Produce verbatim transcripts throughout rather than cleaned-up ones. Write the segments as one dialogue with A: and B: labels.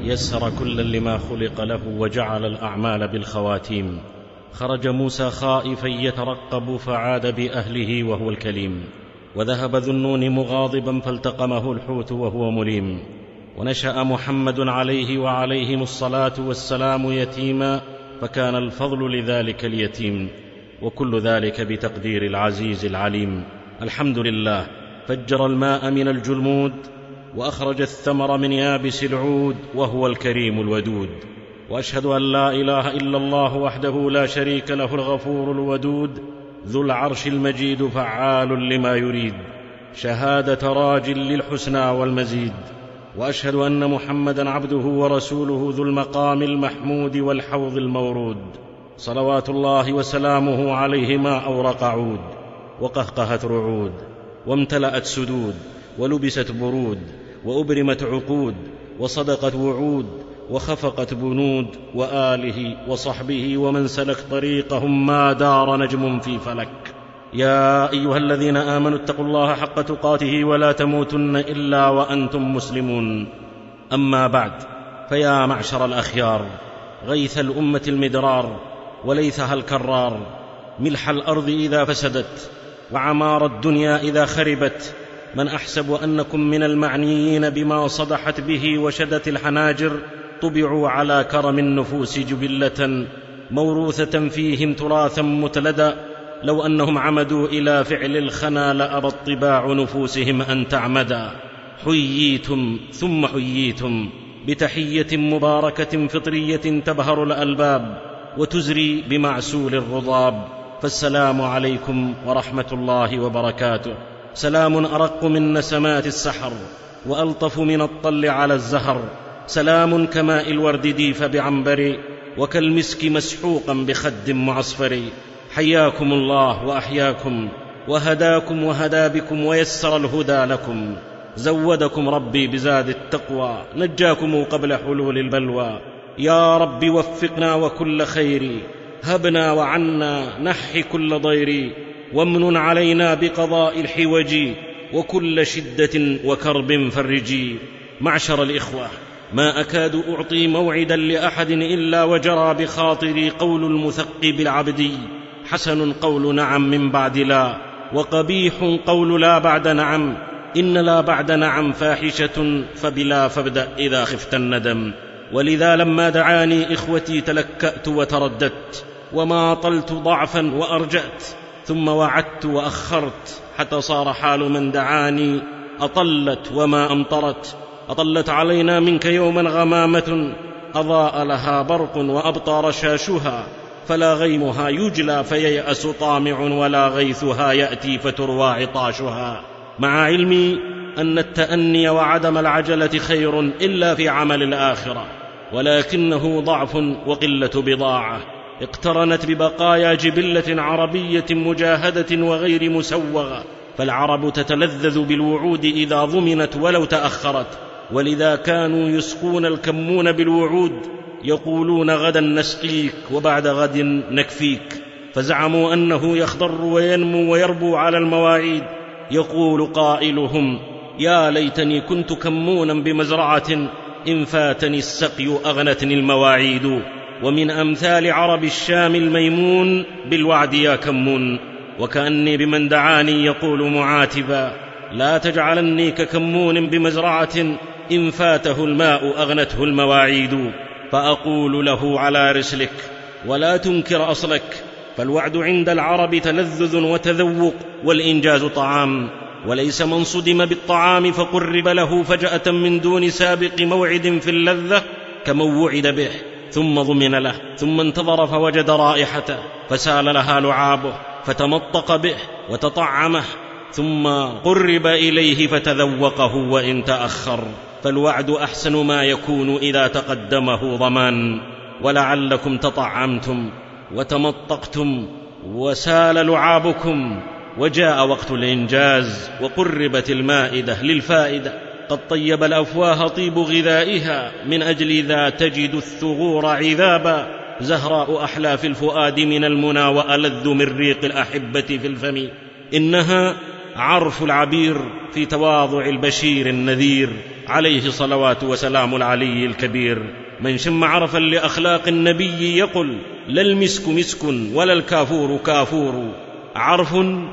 A: يسر كلا لما خلق له وجعل الأعمال بالخواتيم. خرج موسى خائفا يترقب فعاد بأهله وهو الكليم، وذهب ذو النون مغاضبا فالتقمه الحوت وهو مليم. ونشأ محمد عليه وعليهم الصلاة والسلام يتيما، فكان الفضل لذلك اليتيم، وكل ذلك بتقدير العزيز العليم. الحمد لله فجر الماء من الجلمود، وأخرج الثمر من يابس العود، وهو الكريم الودود. وأشهد أن لا إله إلا الله وحده لا شريك له الغفور الودود، ذو العرش المجيد فعال لما يريد، شهادة راج للحسنى والمزيد. وأشهد أن محمدا عبده ورسوله ذو المقام المحمود والحوض المورود، صلوات الله وسلامه عليه ما أورق عود، وقهقهت رعود، وامتلأت سدود، ولبست برود، وأبرمت عقود، وصدقت وعود، وخفقت بنود. وآله وصحبه ومن سلك طريقهم ما دار نجم في فلك. يا أيها الذين آمنوا اتقوا الله حق تقاته ولا تموتن إلا وأنتم مسلمون. أما بعد، فيا معشر الأخيار، غيث الأمة المدرار، وليثها الكرار، ملح الأرض إذا فسدت، وعمار الدنيا إذا خربت، من أحسب أنكم من المعنيين بما صدحت به وشدت الحناجر، طبعوا على كرم النفوس جبلة موروثة فيهم تراثا متلدا. لو أنهم عمدوا إلى فعل الخنا لأبى طباع نفوسهم أن تعمدا. حييتم ثم حييتم بتحية مباركة فطرية تبهر الألباب وتزري بمعسول الرضاب، فالسلام عليكم ورحمة الله وبركاته. سلام أرق من نسمات السحر، وألطف من الطل على الزهر، سلام كماء الورد ديف بعنبر، وكالمسك مسحوقا بخد معصفر. حياكم الله وأحياكم، وهداكم وهدى بكم ويسر الهدى لكم، زودكم ربي بزاد التقوى، نجاكم قبل حلول البلوى. يا رب وفقنا وكل خير، هبنا وعنا نحي كل ضير، وامن علينا بقضاء الحوج، وكل شدة وكرب فرجي. معشر الإخوة، ما أكاد أعطي موعدا لأحد إلا وجرى بخاطري قول المثقب العبدي: حسن قول نعم من بعد لا، وقبيح قول لا بعد نعم. إن لا بعد نعم فاحشة، فبلا فابدأ إذا خفت الندم. ولذا لما دعاني إخوتي تلكأت وترددت، وما طلت ضعفا وأرجأت، ثم وعدت وأخرت، حتى صار حال من دعاني أطلت وما أمطرت. أطلت علينا منك يوما غمامة، أضاء لها برق وأبطى رشاشها، فلا غيمها يجلى فييأس طامع، ولا غيثها يأتي فتروى عطاشها. مع علمي أن التأني وعدم العجلة خير إلا في عمل الآخرة، ولكنه ضعف وقلة بضاعة اقترنت ببقايا جبلة عربية مجاهدة وغير مسوغة. فالعرب تتلذذ بالوعود إذا ضمنت ولو تأخرت، ولذا كانوا يسقون الكمون بالوعود، يقولون غدا نسقيك وبعد غد نكفيك، فزعموا أنه يخضر وينمو ويربو على المواعيد. يقول قائلهم: يا ليتني كنت كمونا بمزرعة، إن فاتني السقي أغنتني المواعيد. ومن أمثال عرب الشام الميمون بالوعد يا كمون، وكأني بمن دعاني يقول معاتبا: لا تجعلني ككمون بمزرعة، إن فاته الماء أغنته المواعيد. فأقول له: على رسلك ولا تنكر أصلك، فالوعد عند العرب تلذذ وتذوق، والإنجاز طعام، وليس من صدم بالطعام فقرب له فجأة من دون سابق موعد في اللذة كمن وعد به ثم ضمن له، ثم انتظر فوجد رائحته فسال لها لعابه فتمطق به وتطعمه، ثم قرب إليه فتذوقه وإن تأخر. فالوعد أحسن ما يكون إذا تقدمه ضمان. ولعلكم تطعمتم وتمطقتم وسال لعابكم، وجاء وقت الإنجاز وقربت المائدة للفائدة، قد طيب الأفواه طيب غذائها، من أجل ذا تجد الثغور عذابا، زهراء أحلى في الفؤاد من المنى، وألذ من ريق الأحبة في الفم. إنها عرف العبير في تواضع البشير النذير، عليه صلوات وسلام العلي الكبير: من شم عرفا لأخلاق النبي يقل: لا المسك مسك ولا الكافور كافور، عرف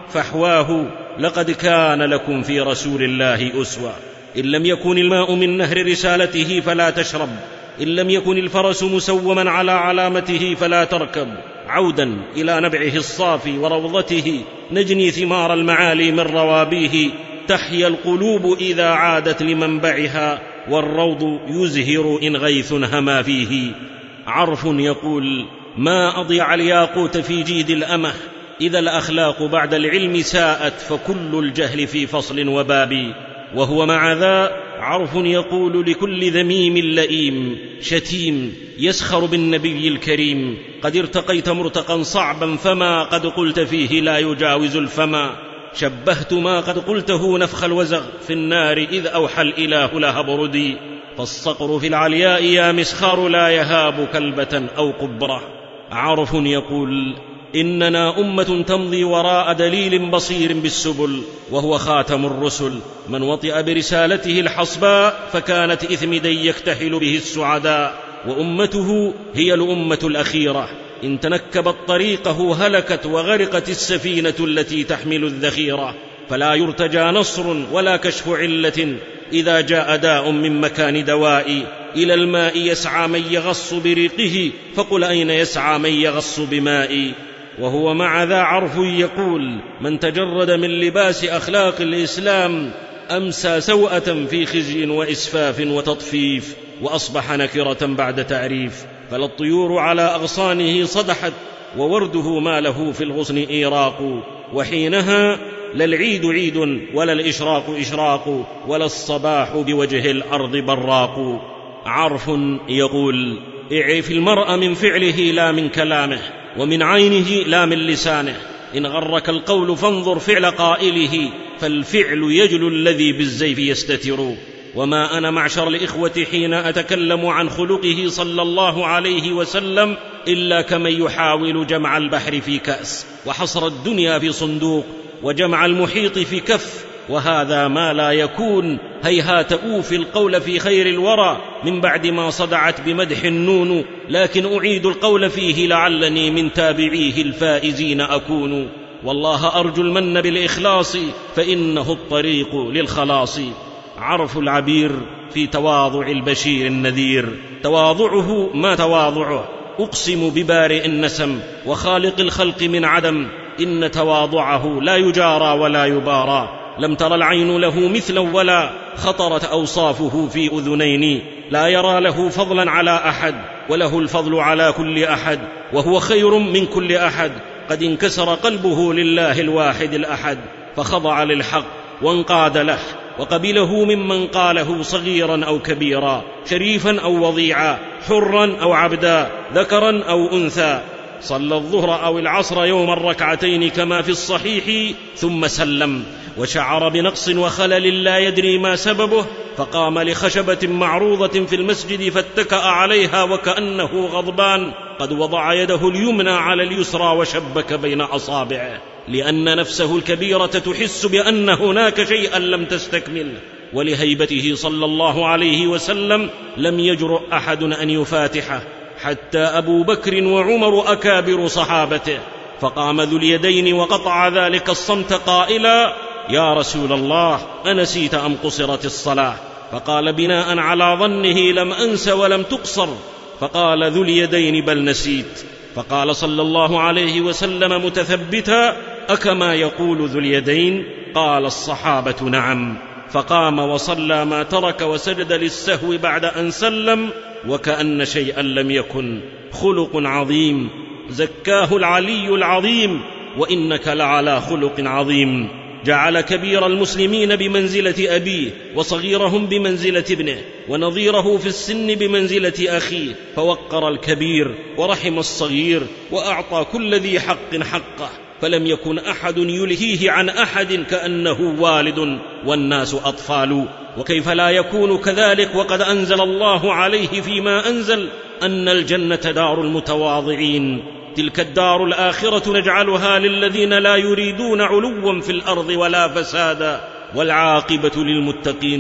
A: فحواه لقد كان لكم في رسول الله أسوة. إن لم يكن الماء من نهر رسالته فلا تشرب، إن لم يكن الفرس مسوما على علامته فلا تركب. عودا إلى نبعه الصافي وروضته نجني ثمار المعالي من روابيه، تحيا القلوب إذا عادت لمنبعها، والروض يزهر إن غيث هما فيه. عرف يقول: ما أضيع الياقوت في جيد الأمه، إذا الأخلاق بعد العلم ساءت فكل الجهل في فصل وباب. وهو مع ذا عرف يقول لكل ذميم لئيم شتيم يسخر بالنبي الكريم: قد ارتقيت مرتقا صعبا، فما قد قلت فيه لا يجاوز الفما. شبهت ما قد قلته نفخ الوزغ في النار، إذ أوحى الإله لها بردي. فالصقر في العلياء يا مسخار لا يهاب كلبة أو قبرة. عرف يقول: إننا أمة تمضي وراء دليل بصير بالسبل، وهو خاتم الرسل. من وطئ برسالته الحصباء فكانت إثمدا يكتحل به السعداء، وأمته هي الأمة الأخيرة. إن تنكبت طريقه هلكت وغرقت السفينة التي تحمل الذخيرة. فلا يرتجى نصر ولا كشف علة إذا جاء داء من مكان دوائي. إلى الماء يسعى من يغص بريقه، فقل أين يسعى من يغص بمائي. وهو مع ذا عرف يقول: من تجرد من لباس أخلاق الإسلام أمسى سوءة في خزي وإسفاف وتطفيف، وأصبح نكرة بعد تعريف. فلا الطيور على أغصانه صدحت، وورده ما له في الغصن إيراق. وحينها لا العيد عيد ولا الإشراق إشراق، ولا الصباح بوجه الأرض براق. عرف يقول: اعرف المرء من فعله لا من كلامه، ومن عينه لا من لسانه. إن غرك القول فانظر فعل قائله، فالفعل يجل الذي بالزيف يستتر. وما أنا معشر الإخوة حين أتكلم عن خلقه صلى الله عليه وسلم إلا كمن يحاول جمع البحر في كأس، وحصر الدنيا في صندوق، وجمع المحيط في كف. وهذا ما لا يكون، هيهات أوفي القول في خير الورى من بعد ما صدعت بمدح النون. لكن أعيد القول فيه لعلني من تابعيه الفائزين أكون. والله أرجو المن بالإخلاص، فإنه الطريق للخلاص. عرف العبير في تواضع البشير النذير: تواضعه ما تواضعه، أقسم ببارئ النسم وخالق الخلق من عدم، إن تواضعه لا يجارى ولا يبارى. لم تر العين له مثلا ولا خطرت أوصافه في أذنين. لا يرى له فضلا على أحد، وله الفضل على كل أحد، وهو خير من كل أحد. قد انكسر قلبه لله الواحد الأحد، فخضع للحق وانقاد له، وقبله ممن قاله صغيرا أو كبيرا، شريفا أو وضيعا، حرا أو عبدا، ذكرا أو أنثى. صلى الظهر أو العصر يوم الركعتين كما في الصحيح، ثم سلم، وشعر بنقص وخلل لا يدري ما سببه، فقام لخشبة معروضة في المسجد فاتكأ عليها وكأنه غضبان، قد وضع يده اليمنى على اليسرى وشبك بين أصابعه، لأن نفسه الكبيرة تحس بأن هناك شيئا لم تستكمل. ولهيبته صلى الله عليه وسلم لم يجرؤ أحد أن يفاتحه، حتى أبو بكر وعمر أكابر صحابته. فقام ذو اليدين وقطع ذلك الصمت قائلا: يا رسول الله، أنسيت أم قصرت الصلاة؟ فقال بناء على ظنه: لم أنس ولم تقصر. فقال ذو اليدين: بل نسيت. فقال صلى الله عليه وسلم متثبتا: أكما يقول ذو اليدين؟ قال الصحابة: نعم. فقام وصلى ما ترك وسجد للسهو بعد أن سلم وكأن شيئا لم يكن. خلق عظيم زكاه العلي العظيم، وإنك لعلى خلق عظيم. جعل كبير المسلمين بمنزلة أبيه، وصغيرهم بمنزلة ابنه، ونظيره في السن بمنزلة أخيه، فوقر الكبير ورحم الصغير، وأعطى كل ذي حق حقه، فلم يكن أحد يلهيه عن أحد كأنه والد والناس أطفال. وكيف لا يكون كذلك وقد أنزل الله عليه فيما أنزل أن الجنة دار المتواضعين، تلك الدار الآخرة نجعلها للذين لا يريدون علوا في الأرض ولا فسادا، والعاقبة للمتقين.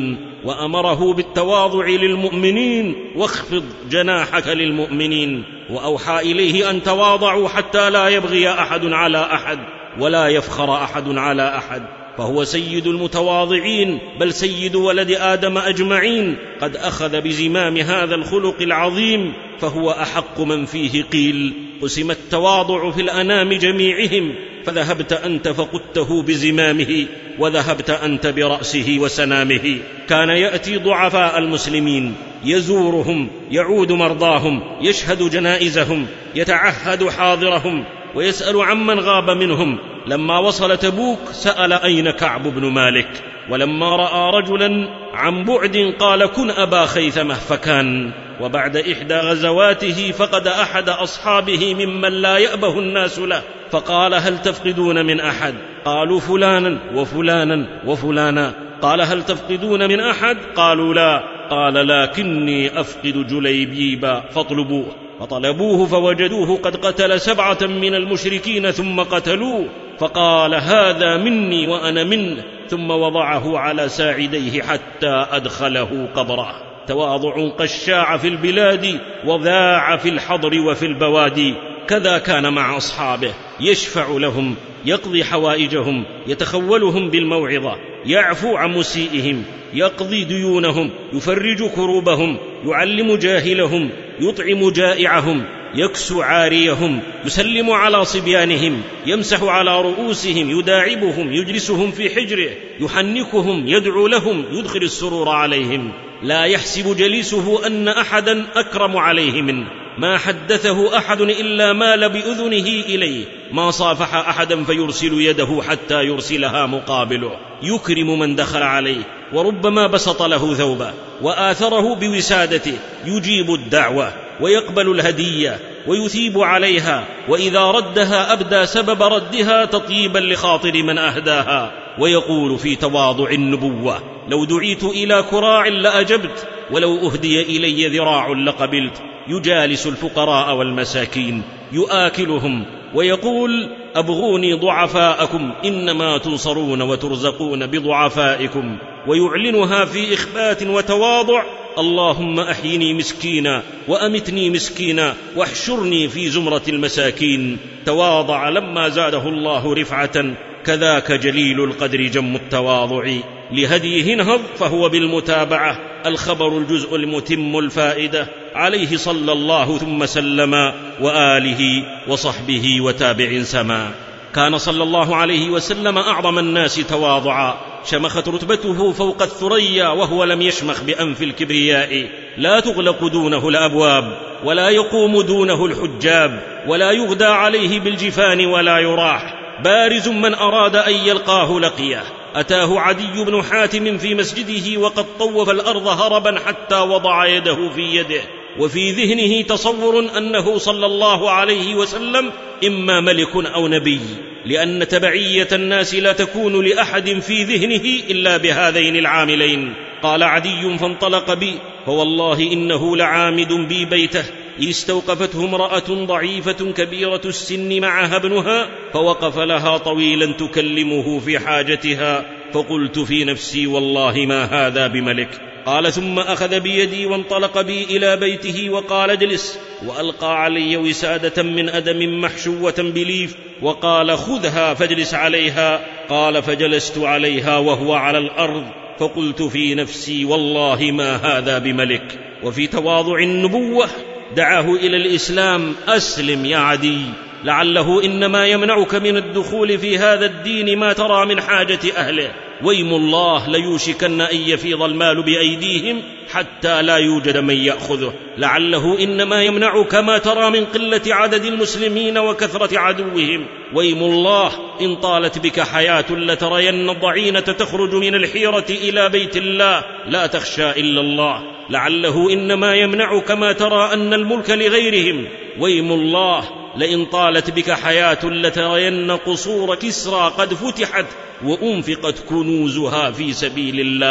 A: وأمره بالتواضع للمؤمنين واخفض جناحك للمؤمنين، وأوحى إليه أن تواضعوا حتى لا يبغي أحد على أحد ولا يفخر أحد على أحد، فهو سيد المتواضعين بل سيد ولد آدم أجمعين. قد أخذ بزمام هذا الخلق العظيم فهو أحق من فيه قيل. قسم التواضع في الأنام جميعهم، فذهبت أنت فقدته بزمامه، وذهبت أنت برأسه وسنامه. كان يأتي ضعفاء المسلمين يزورهم، يعود مرضاهم، يشهد جنائزهم، يتعهد حاضرهم، ويسأل عمن غاب منهم. لما وصل تبوك سأل أين كعب بن مالك، ولما رأى رجلا عن بعد قال كن أبا خيثمة فكان. وبعد إحدى غزواته فقد أحد أصحابه ممن لا يأبه الناس له، فقال هل تفقدون من أحد؟ قالوا فلانا وفلانا وفلانا. قال هل تفقدون من أحد؟ قالوا لا. قال لكني أفقد جليبيبا فاطلبوه. فطلبوه فوجدوه قد قتل سبعة من المشركين ثم قتلوه، فقال هذا مني وأنا منه، ثم وضعه على ساعديه حتى أدخله قبره. تواضع قد شاع في البلاد وذاع في الحضر وفي البوادي. كذا كان مع أصحابه، يشفع لهم، يقضي حوائجهم، يتخولهم بالموعظة، يعفو عن مسيئهم، يقضي ديونهم، يفرج كروبهم، يعلم جاهلهم، يطعم جائعهم، يكسو عاريهم، يسلم على صبيانهم، يمسح على رؤوسهم، يداعبهم، يجلسهم في حجره، يحنكهم، يدعو لهم، يدخل السرور عليهم. لا يحسب جليسه أن أحدا أكرم عليه منه. ما حدثه أحد إلا مال بأذنه إليه، ما صافح أحدا فيرسل يده حتى يرسلها مقابله. يكرم من دخل عليه، وربما بسط له ثوبه وآثره بوسادته. يجيب الدعوة ويقبل الهدية ويثيب عليها، وإذا ردها أبدى سبب ردها تطيبا لخاطر من أهداها. ويقول في تواضع النبوة لو دعيت إلى كراع لأجبت، ولو أهدي إلي ذراع لقبلت. يجالس الفقراء والمساكين يؤاكلهم، ويقول أبغوني ضعفاءكم إنما تنصرون وترزقون بضعفائكم. ويعلنها في إخبات وتواضع اللهم أحيني مسكينا وأمتني مسكينا واحشرني في زمرة المساكين. تواضع لما زاده الله رفعة، كذاك جليل القدر جم التواضع. لهديه انهض فهو بالمتابعة، الخبر الجزء المتم الفائدة. عليه صلى الله ثم سلم، وآله وصحبه وتابع سما. كان صلى الله عليه وسلم أعظم الناس تواضعا، شمخت رتبته فوق الثريا وهو لم يشمخ بأنف الكبرياء. لا تغلق دونه الأبواب، ولا يقوم دونه الحجاب، ولا يغدى عليه بالجفان ولا يراح. بارز من أراد أن يلقاه لقيه. أتاه عدي بن حاتم في مسجده وقد طوف الأرض هربا حتى وضع يده في يده، وفي ذهنه تصور أنه صلى الله عليه وسلم إما ملك أو نبي، لأن تبعية الناس لا تكون لأحد في ذهنه إلا بهذين العاملين. قال عدي فانطلق بي، فوالله إنه لعامد بي بيته، إذ استوقفته امرأة ضعيفة كبيرة السن معها ابنها، فوقف لها طويلا تكلمه في حاجتها، فقلت في نفسي والله ما هذا بملك. قال ثم أخذ بيدي وانطلق بي إلى بيته وقال اجلس، وألقى علي وسادة من أدم محشوة بليف، وقال خذها فاجلس عليها. قال فجلست عليها وهو على الأرض، فقلت في نفسي والله ما هذا بملك. وفي تواضع النبوة دعاه إلى الإسلام، أسلم يا عدي، لعله إنما يمنعك من الدخول في هذا الدين ما ترى من حاجة أهله. ويم الله ليوشكن أن يفيض المال بأيديهم حتى لا يوجد من يأخذه، لعله إنما يمنعك ما ترى من قلة عدد المسلمين وكثرة عدوهم. ويم الله إن طالت بك حياة لترين الضعينة تخرج من الحيرة إلى بيت الله لا تخشى إلا الله، لعله إنما يمنعك ما ترى أن الملك لغيرهم. ويم الله لئن طالت بك حياة لترين قصور كسرى قد فتحت وأنفقت كنوزها في سبيل الله،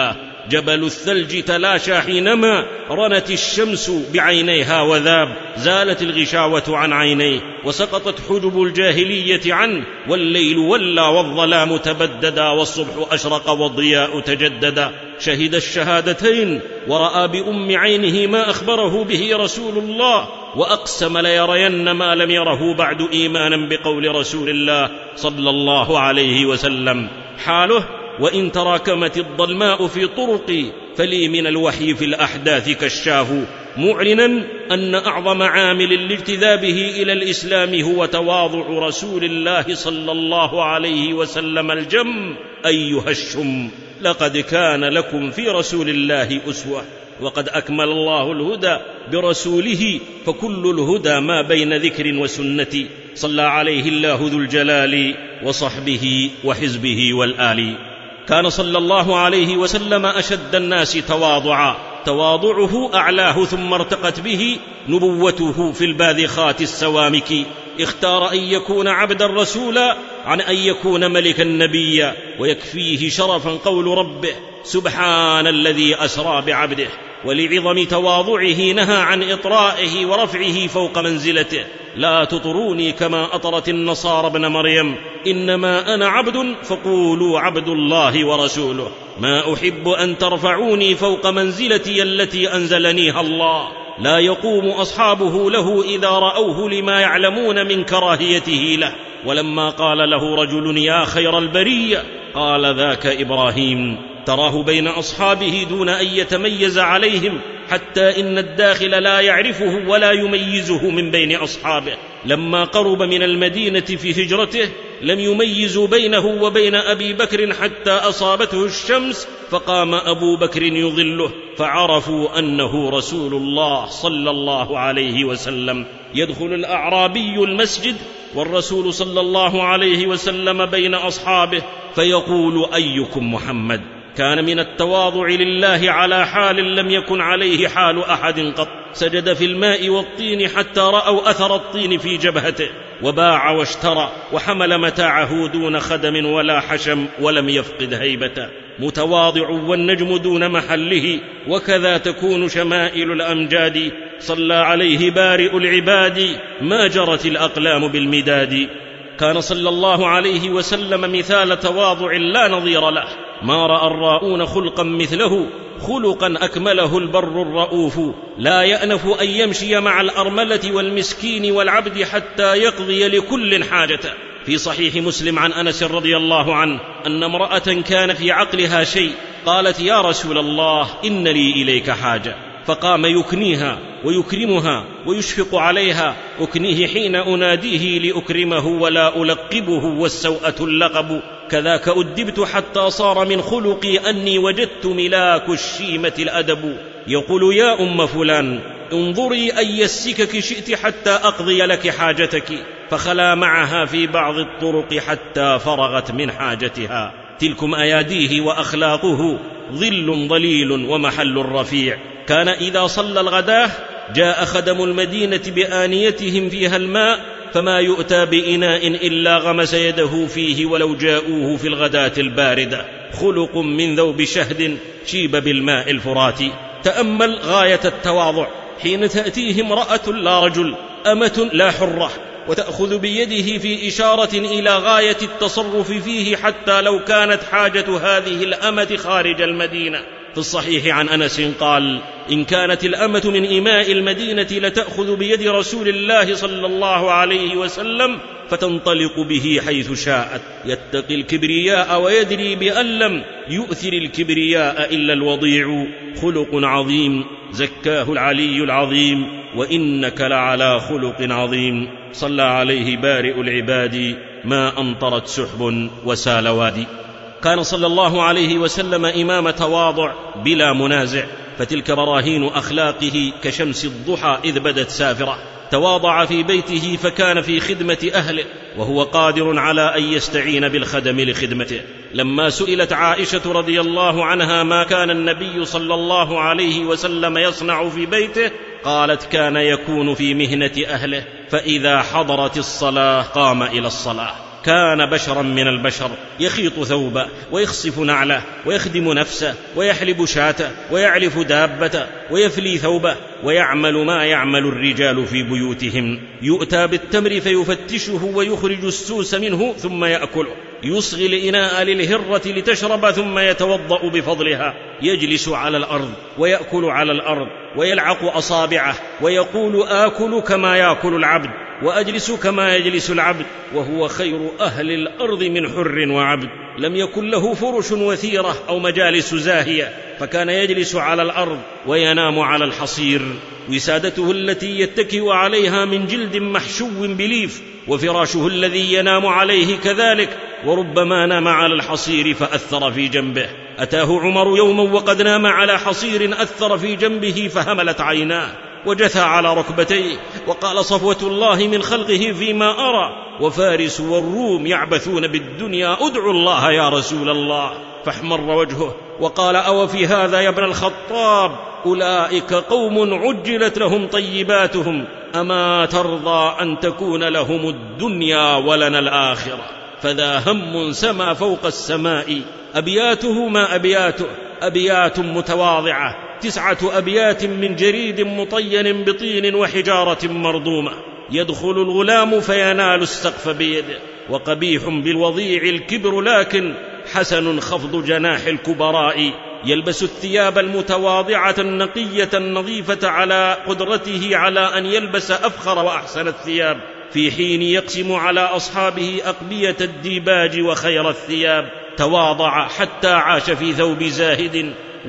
A: جبل الثلج تلاشى حينما رنت الشمس بعينيها وذاب، زالت الغشاوة عن عينيه وسقطت حجب الجاهلية عنه، والليل ولى والظلام تبددا، والصبح أشرق والضياء تجددا. شهد الشهادتين ورأى بأم عينه ما أخبره به رسول الله، وأقسم ليرين ما لم يره بعد إيمانا بقول رسول الله صلى الله عليه وسلم. حاله: وإن تراكمت الظلماء في طرقي فلي من الوحي في الأحداث كشاف، معلنا أن أعظم عامل لاجتذابه إلى الإسلام هو تواضع رسول الله صلى الله عليه وسلم الجم. أيها الشم، لقد كان لكم في رسول الله أسوة، وقد أكمل الله الهدى برسوله، فكل الهدى ما بين ذكر وسنة. صلى عليه الله ذو الجلال وصحبه وحزبه والآل. كان صلى الله عليه وسلم أشد الناس تواضعا، تواضعه أعلاه ثم ارتقت به نبوته في الباذخات السوامك. اختار أن يكون عبدا رسولا عن أن يكون ملكا نبيا، ويكفيه شرفا قول ربه: سبحان الذي أسرى بعبده. ولعظم تواضعه نهى عن إطرائه ورفعه فوق منزلته: لا تطروني كما أطرت النصارى ابن مريم، إنما أنا عبد فقولوا عبد الله ورسوله، ما أحب أن ترفعوني فوق منزلتي التي أنزلنيها الله. لا يقوم أصحابه له إذا رأوه لما يعلمون من كراهيته له. ولما قال له رجل: يا خير البرية، قال: ذاك إبراهيم. تراه بين أصحابه دون أن يتميز عليهم، حتى إن الداخل لا يعرفه ولا يميزه من بين أصحابه. لما قرب من المدينة في هجرته لم يميزوا بينه وبين أبي بكر حتى أصابته الشمس، فقام أبو بكر يظله، فعرفوا أنه رسول الله صلى الله عليه وسلم. يدخل الأعرابي المسجد والرسول صلى الله عليه وسلم بين أصحابه فيقول: أيكم محمد؟ كان من التواضع لله على حال لم يكن عليه حال أحد قط. سجد في الماء والطين حتى رأوا أثر الطين في جبهته، وباع واشترى، وحمل متاعه دون خدم ولا حشم، ولم يفقد هيبته. متواضع والنجم دون محله، وكذا تكون شمائل الأمجاد. صلى عليه بارئ العباد، ما جرت الأقلام بالمداد. كان صلى الله عليه وسلم مثال تواضع لا نظير له، ما رأى الراؤون خلقا مثله، خلقا أكمله البر الرؤوف. لا يأنف أن يمشي مع الأرملة والمسكين والعبد حتى يقضي لكل حاجته. في صحيح مسلم عن أنس رضي الله عنه أن امرأة كان في عقلها شيء، قالت: يا رسول الله، إن لي إليك حاجة. فقام يكنيها ويكرمها ويشفق عليها: أكنيه حين أناديه لأكرمه ولا ألقبه، والسوءة اللقب. كذاك أدبت حتى صار من خلقي أني وجدت ملاك الشيمة الأدب. يقول: يا أم فلان، انظري أي السكك شئت حتى أقضي لك حاجتك، فخلا معها في بعض الطرق حتى فرغت من حاجتها. تلكم أياديه وأخلاقه، ظل ظليل ومحل رفيع. كان إذا صلى الغداة جاء خدم المدينة بآنيتهم فيها الماء، فما يؤتى بإناء إلا غمس يده فيه ولو جاءوه في الغداة الباردة. خلق من ذوب شهد شيب بالماء الفرات. تأمل غاية التواضع حين تأتيه امرأة لا رجل، أمة لا حرة، وتأخذ بيده في إشارة إلى غاية التصرف فيه، حتى لو كانت حاجة هذه الأمة خارج المدينة. في الصحيح عن أنس قال: إن كانت الأمة من إماء المدينة لتأخذ بيد رسول الله صلى الله عليه وسلم فتنطلق به حيث شاءت. يتقي الكبرياء ويدري بأن لم يؤثر الكبرياء إلا الوضيع. خلق عظيم زكاه العلي العظيم، وإنك لعلى خلق عظيم. صلى عليه بارئ العباد، ما أمطرت سحب وسال وادي. كان صلى الله عليه وسلم إمام تواضع بلا منازع، فتلك براهين أخلاقه كشمس الضحى إذ بدت سافرة. تواضع في بيته فكان في خدمة أهله، وهو قادر على أن يستعين بالخدم لخدمته. لما سئلت عائشة رضي الله عنها ما كان النبي صلى الله عليه وسلم يصنع في بيته، قالت: كان يكون في مهنة أهله، فإذا حضرت الصلاة قام إلى الصلاة. كان بشرا من البشر، يخيط ثوبه ويخصف نعله ويخدم نفسه ويحلب شاته ويعلف دابته ويفلي ثوبه ويعمل ما يعمل الرجال في بيوتهم. يؤتى بالتمر فيفتشه ويخرج السوس منه ثم يأكله، يصغي الإناء للهرة لتشرب ثم يتوضأ بفضلها. يجلس على الأرض ويأكل على الأرض ويلعق أصابعه ويقول آكل كما يأكل العبد وأجلس كما يجلس العبد، وهو خير أهل الأرض من حر وعبد. لم يكن له فرش وثيرة أو مجالس زاهية، فكان يجلس على الأرض وينام على الحصير. وسادته التي يتكئ عليها من جلد محشو بليف، وفراشه الذي ينام عليه كذلك، وربما نام على الحصير فأثر في جنبه. أتاه عمر يوما وقد نام على حصير أثر في جنبه فهملت عيناه وجثى على ركبتيه وقال: صفوة الله من خلقه فيما أرى، وفارس والروم يعبثون بالدنيا، أدعو الله يا رسول الله. فاحمر وجهه وقال: أو في هذا يا ابن الخطاب؟ أولئك قوم عجلت لهم طيباتهم، أما ترضى أن تكون لهم الدنيا ولنا الآخرة؟ فذا هم سما فوق السماء، أبياته ما أبياته، أبيات متواضعة، تسعة أبيات من جريد مطين بطين وحجارة مرضومة. يدخل الغلام فينال السقف بيده، وقبيح بالوضيع الكبر، لكن حسن خفض جناح الكبراء. يلبس الثياب المتواضعة النقية النظيفة على قدرته على أن يلبس أفخر وأحسن الثياب، في حين يقسم على أصحابه أقبية الديباج وخير الثياب. تواضع حتى عاش في ثوب زاهد،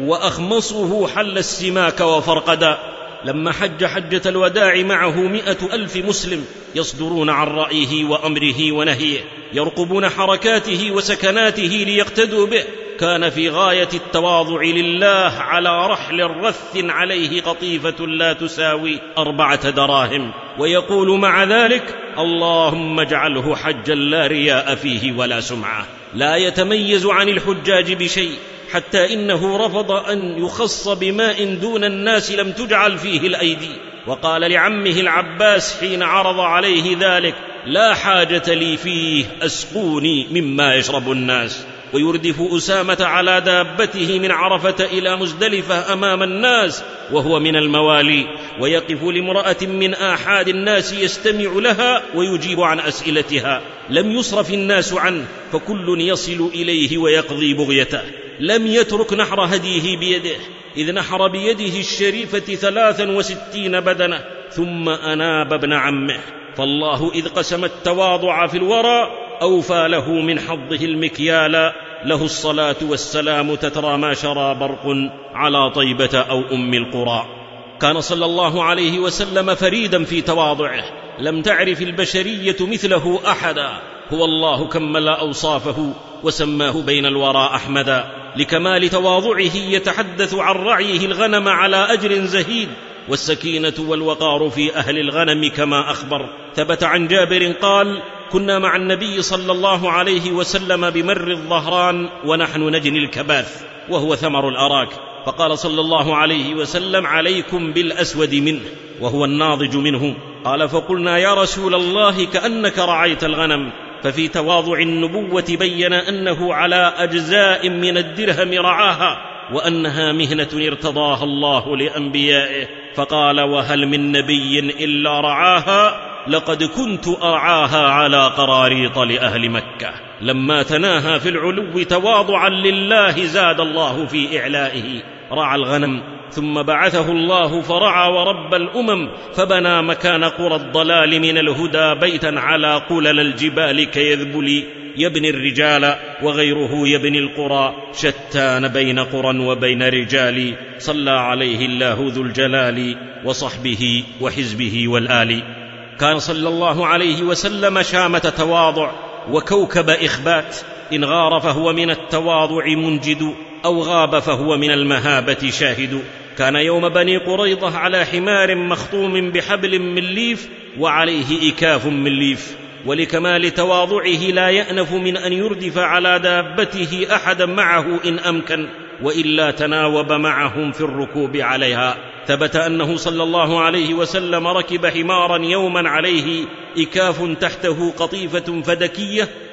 A: وأخمصه حل السماك وفرقدا. لما حج حجة الوداع معه مئة ألف مسلم يصدرون عن رأيه وأمره ونهيه، يرقبون حركاته وسكناته ليقتدوا به. كان في غاية التواضع لله على رحل رث عليه قطيفة لا تساوي أربعة دراهم، ويقول مع ذلك: اللهم اجعله حجا لا رياء فيه ولا سمعة. لا يتميز عن الحجاج بشيء، حتى إنه رفض أن يخص بماء دون الناس لم تجعل فيه الأيدي، وقال لعمه العباس حين عرض عليه ذلك: لا حاجة لي فيه، أسقوني مما يشرب الناس. ويردف أسامة على دابته من عرفة إلى مزدلفة أمام الناس وهو من الموالي، ويقف لامرأة من آحاد الناس يستمع لها ويجيب عن أسئلتها. لم يصرف الناس عنه، فكل يصل إليه ويقضي بغيته. لم يترك نحر هديه بيده، إذ نحر بيده الشريفة ثلاثا وستين بدنة، ثم أناب ابن عمه. فالله إذ قسم التواضع في الورى أوفى له من حظه المكيال. له الصلاة والسلام تترى ما شرى برق على طيبة أو أم القرى. كان صلى الله عليه وسلم فريدا في تواضعه، لم تعرف البشرية مثله أحدا. هو الله كمل أوصافه وسماه بين الورى أحمدا. لكمال تواضعه يتحدث عن رعيه الغنم على أجر زهيد، والسكينة والوقار في أهل الغنم كما أخبر. ثبت عن جابر قال: كنا مع النبي صلى الله عليه وسلم بمر الظهران ونحن نجني الكباث، وهو ثمر الأراك، فقال صلى الله عليه وسلم: عليكم بالأسود منه، وهو الناضج منه. قال: فقلنا يا رسول الله كأنك رعيت الغنم. ففي تواضع النبوة بين أنه على أجزاء من الدرهم رعاها، وأنها مهنة ارتضاها الله لأنبيائه. فقال: وهل من نبي إلا رعاها؟ لقد كنت أرعاها على قراريط لأهل مكة. لما تناهى في العلو تواضعا لله زاد الله في إعلائه. رعى الغنم ثم بعثه الله فرعى ورب الأمم، فبنى مكان قرى الضلال من الهدى بيتا على قلل الجبال كيذبل يبني الرجال، وغيره يبني القرى، شتان بين قرى وبين رجال. صلى عليه الله ذو الجلال وصحبه وحزبه والآل. كان صلى الله عليه وسلم شامة تواضع وكوكب إخبات، إن غار فهو من التواضع منجد، أو غاب فهو من المهابة شاهد. كان يوم بني قريظة على حمار مخطوم بحبل من ليف، وعليه إكاف من ليف. ولكمال تواضعه لا يأنف من أن يردف على دابته أحدا معه إن أمكن، وإلا تناوب معهم في الركوب عليها. ثبت أنه صلى الله عليه وسلم ركب حمارا يوما عليه إكاف تحته قطيفة فدكية،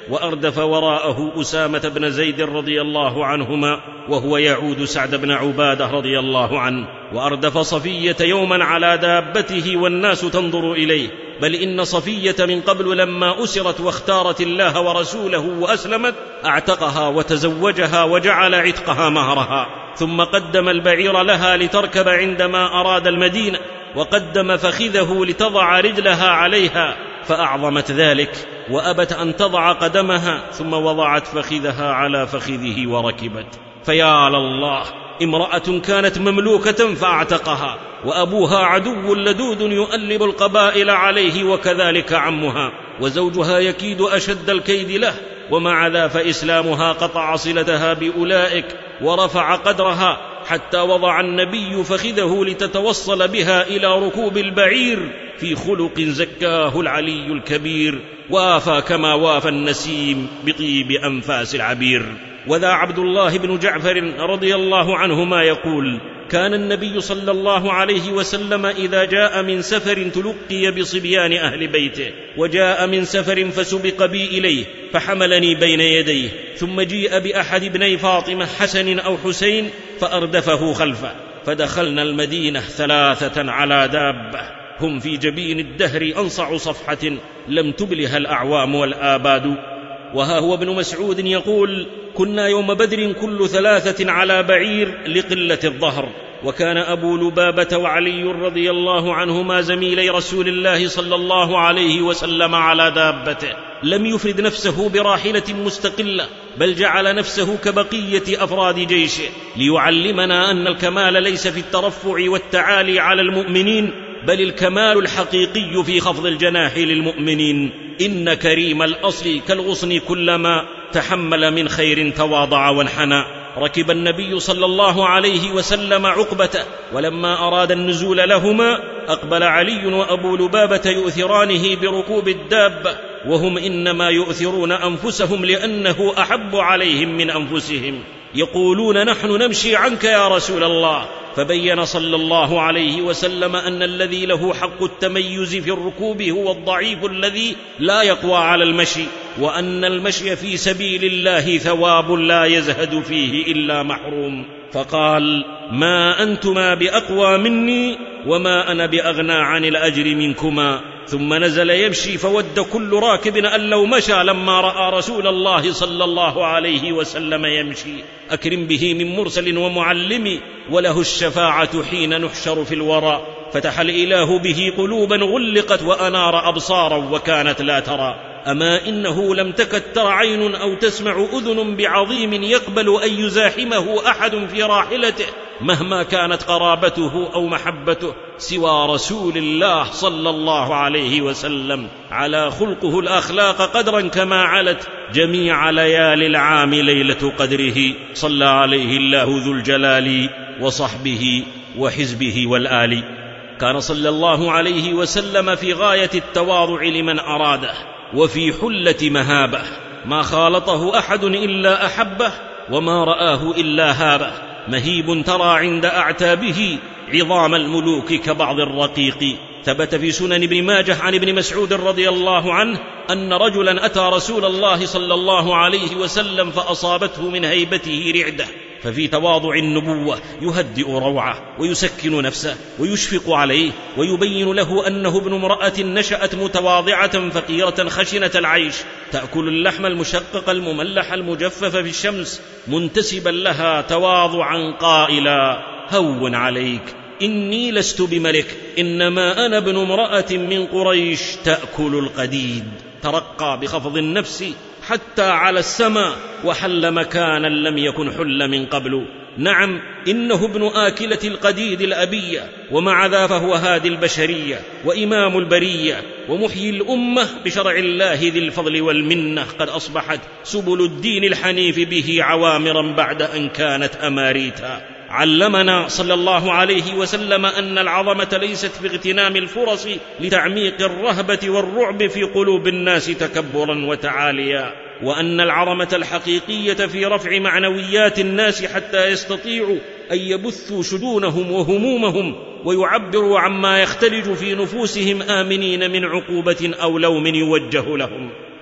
A: وأردف وراءه أسامة بن زيد رضي الله عنهما وهو يعود سعد بن عبادة رضي الله عنه، وأردف صفية يوما على دابته والناس تنظر إليه، بل إن صفية من قبل لما أسرت واختارت الله ورسوله وأسلمت اعتقها وتزوجها وجعل عتقها مهرها، ثم قدم البعير لها لتركب عندما أراد المدينة، وقدم فخذه لتضع رجلها عليها، فأعظمت ذلك وأبت أن تضع قدمها، ثم وضعت فخذها على فخذه وركبت. فيا لله، امرأة كانت مملوكة فاعتقها، وأبوها عدو لدود يؤلب القبائل عليه، وكذلك عمها، وزوجها يكيد أشد الكيد له، ومع ذا فإسلامها قطع صلتها بأولئك ورفع قدرها، حتى وضع النبي فخذه لتتوصل بها إلى ركوب البعير في خلق زكاه العلي الكبير، وافى كما وافى النسيم بطيب أنفاس العبير. وذا عبد الله بن جعفر رضي الله عنهما يقول: كان النبي صلى الله عليه وسلم إذا جاء من سفر تلقي بصبيان أهل بيته، وجاء من سفر فسبق بي إليه فحملني بين يديه، ثم جيء بأحد ابني فاطمة حسن أو حسين فأردفه خلفه، فدخلنا المدينة ثلاثة على دابة، هم في جبين الدهر أنصع صفحة لم تبلها الأعوام والآباد. وها هو ابن مسعود يقول: كنا يوم بدر كل ثلاثة على بعير لقلة الظهر. وكان أبو لبابة وعلي رضي الله عنهما زميلي رسول الله صلى الله عليه وسلم على دابته، لم يفرد نفسه براحلة مستقلة، بل جعل نفسه كبقية أفراد جيشه، ليعلمنا أن الكمال ليس في الترفع والتعالي على المؤمنين، بل الكمال الحقيقي في خفض الجناح للمؤمنين. إن كريم الأصل كالغصن كلما تحمل من خير تواضع وانحنى. ركب النبي صلى الله عليه وسلم عقبته، ولما أراد النزول لهما أقبل علي وأبو لبابة يؤثرانه بركوب الدابة، وهم إنما يؤثرون أنفسهم لأنه أحب عليهم من أنفسهم، يقولون: نحن نمشي عنك يا رسول الله. فبين صلى الله عليه وسلم أن الذي له حق التميز في الركوب هو الضعيف الذي لا يقوى على المشي، وأن المشي في سبيل الله ثواب لا يزهد فيه إلا محروم. فقال: ما أنتما بأقوى مني وما أنا بأغنى عن الأجر منكما. ثم نزل يمشي، فود كل راكب أن لو مشى لما رأى رسول الله صلى الله عليه وسلم يمشي. أكرم به من مرسل ومعلم، وله الشفاعة حين نحشر في الورى. فتح الإله به قلوبا غلقت، وأنار أبصارا وكانت لا ترى. أما إنه لم تكد تر عين أو تسمع أذن بعظيم يقبل أن يزاحمه أحد في راحلته مهما كانت قرابته أو محبته سوى رسول الله صلى الله عليه وسلم، على خلقه الأخلاق قدرا كما علت جميع ليالي العام ليلة قدره، صلى عليه الله ذو الجلال وصحبه وحزبه والآل. كان صلى الله عليه وسلم في غاية التواضع لمن أراده، وفي حلة مهابه، ما خالطه أحد إلا أحبه، وما رآه إلا هابه. مهيب ترى عند أعتابه عظام الملوك كبعض الرقيق. ثبت في سنن ابن ماجه عن ابن مسعود رضي الله عنه أن رجلا أتى رسول الله صلى الله عليه وسلم فأصابته من هيبته رعدة، ففي تواضع النبوة يهدئ روعه ويسكن نفسه ويشفق عليه، ويبين له أنه ابن امرأة نشأت متواضعة فقيرة خشنة العيش، تأكل اللحم المشقق المملح المجفف في الشمس، منتسبا لها تواضعا قائلا: هون عليك، إني لست بملك، إنما أنا ابن امرأة من قريش تأكل القديد. ترقى بخفض النفس حتى على السماء، وحل مكانا لم يكن حل من قبل. نعم، إنه ابن آكلة القديد الأبية، ومع ذا فهو هادي البشرية وإمام البرية ومحيي الأمة بشرع الله ذي الفضل والمنة. قد أصبحت سبل الدين الحنيف به عوامرا بعد أن كانت أماريتا. علمنا صلى الله عليه وسلم أن العظمة ليست في اغتنام الفرص لتعميق الرهبة والرعب في قلوب الناس تكبرا وتعاليا، وأن العظمة الحقيقية في رفع معنويات الناس حتى يستطيعوا أن يبثوا شجونهم وهمومهم ويعبروا عما يختلج في نفوسهم آمنين من عقوبة أو لوم يوجه لهم.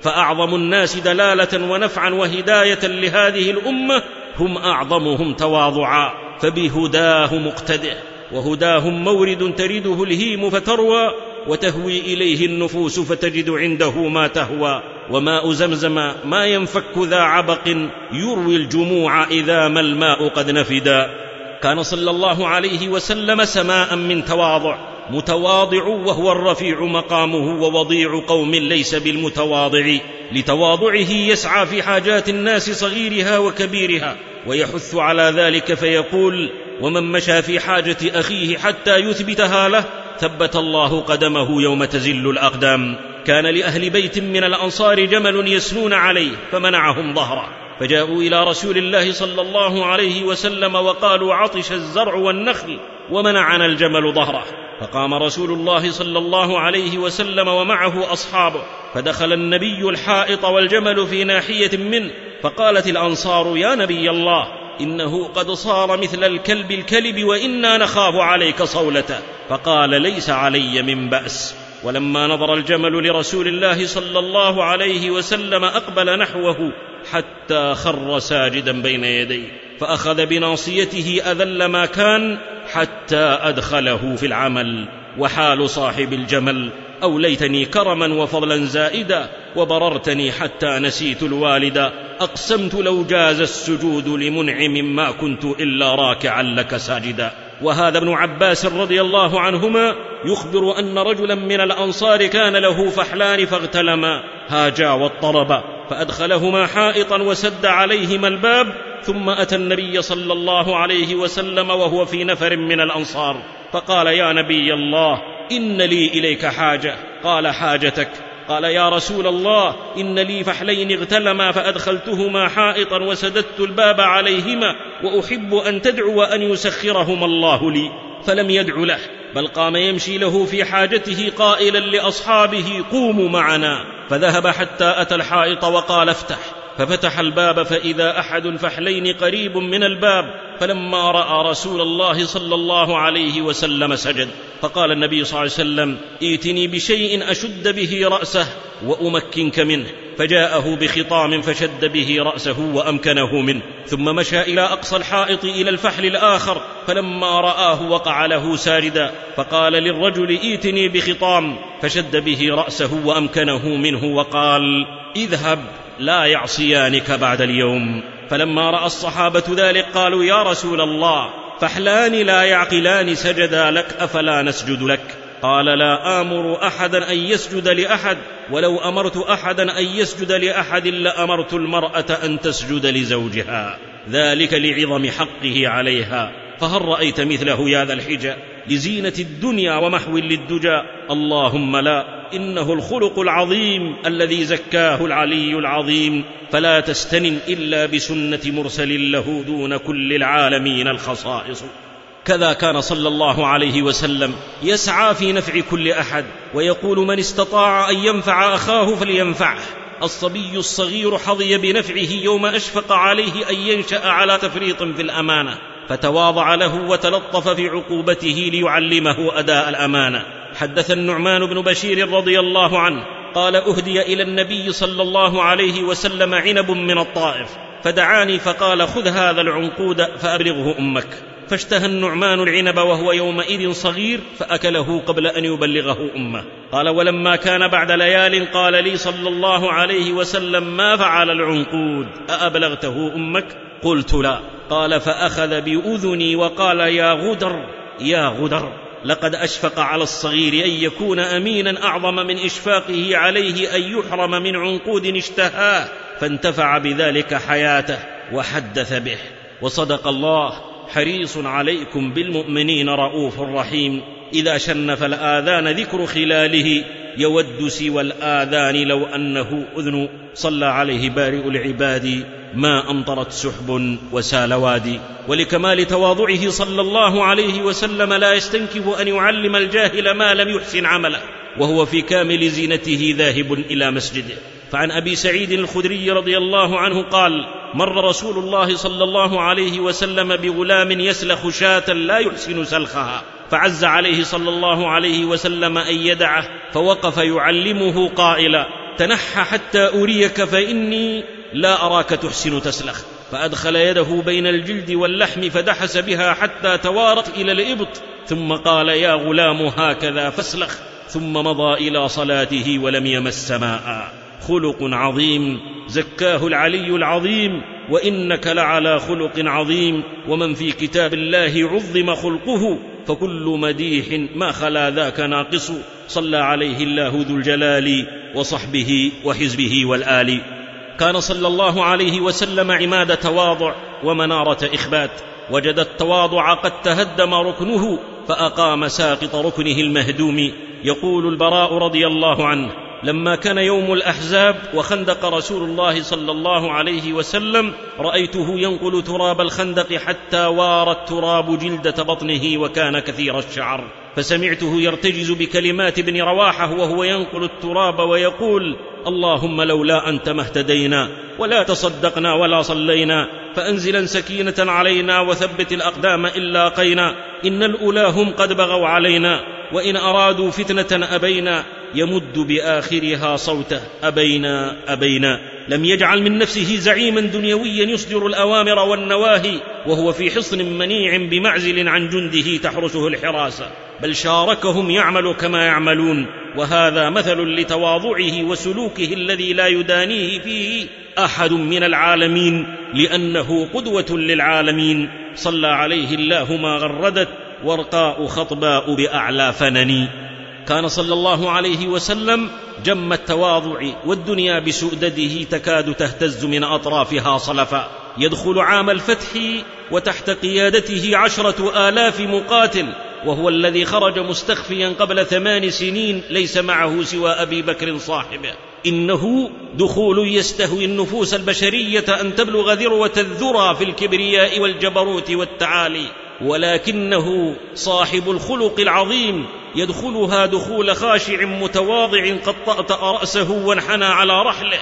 A: فأعظم الناس دلالة ونفعا وهداية لهذه الأمة هم أعظمهم تواضعا، فبهداه مقتده، وهداهم مورد ترده الهيم فتروى، وتهوي إليه النفوس فتجد عنده ما تهوى. وماء زمزم ما ينفك ذا عبق، يروي الجموع إذا ما الماء قد نفدا. كان صلى الله عليه وسلم سماء من تواضع، متواضع وهو الرفيع مقامه، ووضيع قوم ليس بالمتواضع، لتواضعه يسعى في حاجات الناس صغيرها وكبيرها ويحث على ذلك، فيقول: ومن مشى في حاجة أخيه حتى يثبتها له ثبت الله قدمه يوم تزل الأقدام. كان لأهل بيت من الأنصار جمل يسنون عليه فمنعهم ظهره، فجاءوا إلى رسول الله صلى الله عليه وسلم وقالوا: عطش الزرع والنخل ومنعنا الجمل ظهره. فقام رسول الله صلى الله عليه وسلم ومعه أصحابه، فدخل النبي الحائط والجمل في ناحية منه، فقالت الأنصار: يا نبي الله، إنه قد صار مثل الكلب الكلب وإنا نخاف عليك صولته. فقال: ليس علي من بأس. ولما نظر الجمل لرسول الله صلى الله عليه وسلم أقبل نحوه حتى خر ساجدا بين يديه، فأخذ بناصيته أذل ما كان حتى أدخله في العمل. وحال صاحب الجمل: أوليتني كرما وفضلا زائدا، وبررتني حتى نسيت الوالدا، أقسمت لو جاز السجود لمنعم ما كنت إلا راكعا لك ساجدا. وهذا ابن عباس رضي الله عنهما يخبر أن رجلا من الأنصار كان له فحلان فاغتلما، هاجا واضطربا، فأدخلهما حائطا وسد عليهما الباب، ثم أتى النبي صلى الله عليه وسلم وهو في نفر من الأنصار، فقال: يا نبي الله، إن لي إليك حاجة. قال: حاجتك؟ قال: يا رسول الله، إن لي فحلين اغتلما فأدخلتهما حائطا وسددت الباب عليهما، وأحب أن تدعو أن يسخرهما الله لي. فلم يدع له، بل قام يمشي له في حاجته قائلا لأصحابه: قوموا معنا. فذهب حتى أتى الحائط وقال: افتح. ففتح الباب فإذا أحد الفحلين قريب من الباب، فلما رأى رسول الله صلى الله عليه وسلم سجد. فقال النبي صلى الله عليه وسلم: ائتني بشيء أشد به رأسه وأمكنك منه. فجاءه بخطام فشد به رأسه وأمكنه منه، ثم مشى إلى أقصى الحائط إلى الفحل الآخر، فلما رآه وقع له ساجدا، فقال للرجل: ائتني بخطام، فشد به رأسه وأمكنه منه، وقال: اذهب لا يعصيانك بعد اليوم. فلما رأى الصحابة ذلك قالوا: يا رسول الله، فحلان لا يعقلان سجدا لك، أفلا نسجد لك؟ قال: لا آمر أحدا أن يسجد لأحد، ولو أمرت أحدا أن يسجد لأحد لأمرت المرأة أن تسجد لزوجها، ذلك لعظم حقه عليها. فهل رأيت مثله يا ذا الحجى لزينة الدنيا ومحو للدجى؟ اللهم لا، إنه الخلق العظيم الذي زكاه العلي العظيم، فلا تستنن إلا بسنة مرسل له دون كل العالمين الخصائص. كذا كان صلى الله عليه وسلم يسعى في نفع كل أحد، ويقول: من استطاع أن ينفع أخاه فلينفعه. الصبي الصغير حظي بنفعه يوم أشفق عليه أن ينشأ على تفريط في الأمانة، فتواضع له وتلطف في عقوبته ليعلمه أداء الأمانة. حدث النعمان بن بشير رضي الله عنه قال: أهدي إلى النبي صلى الله عليه وسلم عنب من الطائف، فدعاني فقال: خذ هذا العنقود فأبلغه أمك. فاشتهى النعمان العنب وهو يومئذ صغير، فأكله قبل أن يبلغه أمه. قال: ولما كان بعد ليال قال لي صلى الله عليه وسلم: ما فعل العنقود؟ أأبلغته أمك؟ قلت: لا. قال: فأخذ بأذني وقال: يا غدر يا غدر، لقد أشفق على الصغير أن يكون أمينا أعظم من إشفاقه عليه أن يحرم من عنقود اشتهاه، فانتفع بذلك حياته وحدث به. وصدق الله: حريص عليكم بالمؤمنين رؤوف رحيم. إذا شنف الآذان ذكر خلاله، يود سوى الآذان لو أنه أذن. صلى عليه بارئ العباد ما أمطرت سحب وسال وادي. ولكمال تواضعه صلى الله عليه وسلم لا يستنكف أن يعلم الجاهل ما لم يحسن عمله، وهو في كامل زينته ذاهب إلى مسجده. فعن أبي سعيد الخدري رضي الله عنه قال: مر رسول الله صلى الله عليه وسلم بغلام يسلخ شاة لا يحسن سلخها، فعز عليه صلى الله عليه وسلم أن يدعه، فوقف يعلمه قائلا:
B: تنحى حتى أريك فإني لا أراك تحسن تسلخ. فأدخل يده بين الجلد واللحم فدحس بها حتى توارت إلى الإبط، ثم قال: يا غلام هكذا فاسلخ، ثم مضى إلى صلاته ولم يمس ماء. خلق عظيم زكاه العلي العظيم، وإنك لعلى خلق عظيم. ومن في كتاب الله عظم خلقه، فكل مديح ما خلا ذاك ناقص. صلى عليه الله ذو الجلال وصحبه وحزبه والآل. كان صلى الله عليه وسلم عماد تواضع ومنارة إخبات. وجد التواضع قد تهدم ركنه فأقام ساقط ركنه المهدوم. يقول البراء رضي الله عنه: لما كان يوم الأحزاب وخندق رسول الله صلى الله عليه وسلم رأيته ينقل تراب الخندق حتى وار التراب جلدة بطنه وكان كثير الشعر، فسمعته يرتجز بكلمات ابن رواحة وهو ينقل التراب ويقول: اللهم لولا أنت ما اهتدينا ولا تصدقنا ولا صلينا، فأنزلا سكينة علينا وثبت الأقدام إن لاقينا، إن الأولى هم قد بغوا علينا، وإن أرادوا فتنة أبينا، يمد بآخرها صوته: أبينا أبينا. لم يجعل من نفسه زعيما دنيويا يصدر الأوامر والنواهي وهو في حصن منيع بمعزل عن جنده تحرسه الحراسة، بل شاركهم يعمل كما يعملون. وهذا مثل لتواضعه وسلوكه الذي لا يدانيه فيه أحد من العالمين، لأنه قدوة للعالمين. صلى عليه الله ما غردت ورقاء خطباء بأعلى فنن. كان صلى الله عليه وسلم جم التواضع، والدنيا بسؤدده تكاد تهتز من أطرافها صلفا. يدخل عام الفتح وتحت قيادته عشرة آلاف مقاتل، وهو الذي خرج مستخفيا قبل ثمان سنين ليس معه سوى أبي بكر صاحبه. إنه دخول يستهوي النفوس البشرية أن تبلغ ذروة الذرى في الكبرياء والجبروت والتعالي، ولكنه صاحب الخلق العظيم يدخلها دخول خاشع متواضع قد طأطأ رأسه وانحنى على رحله،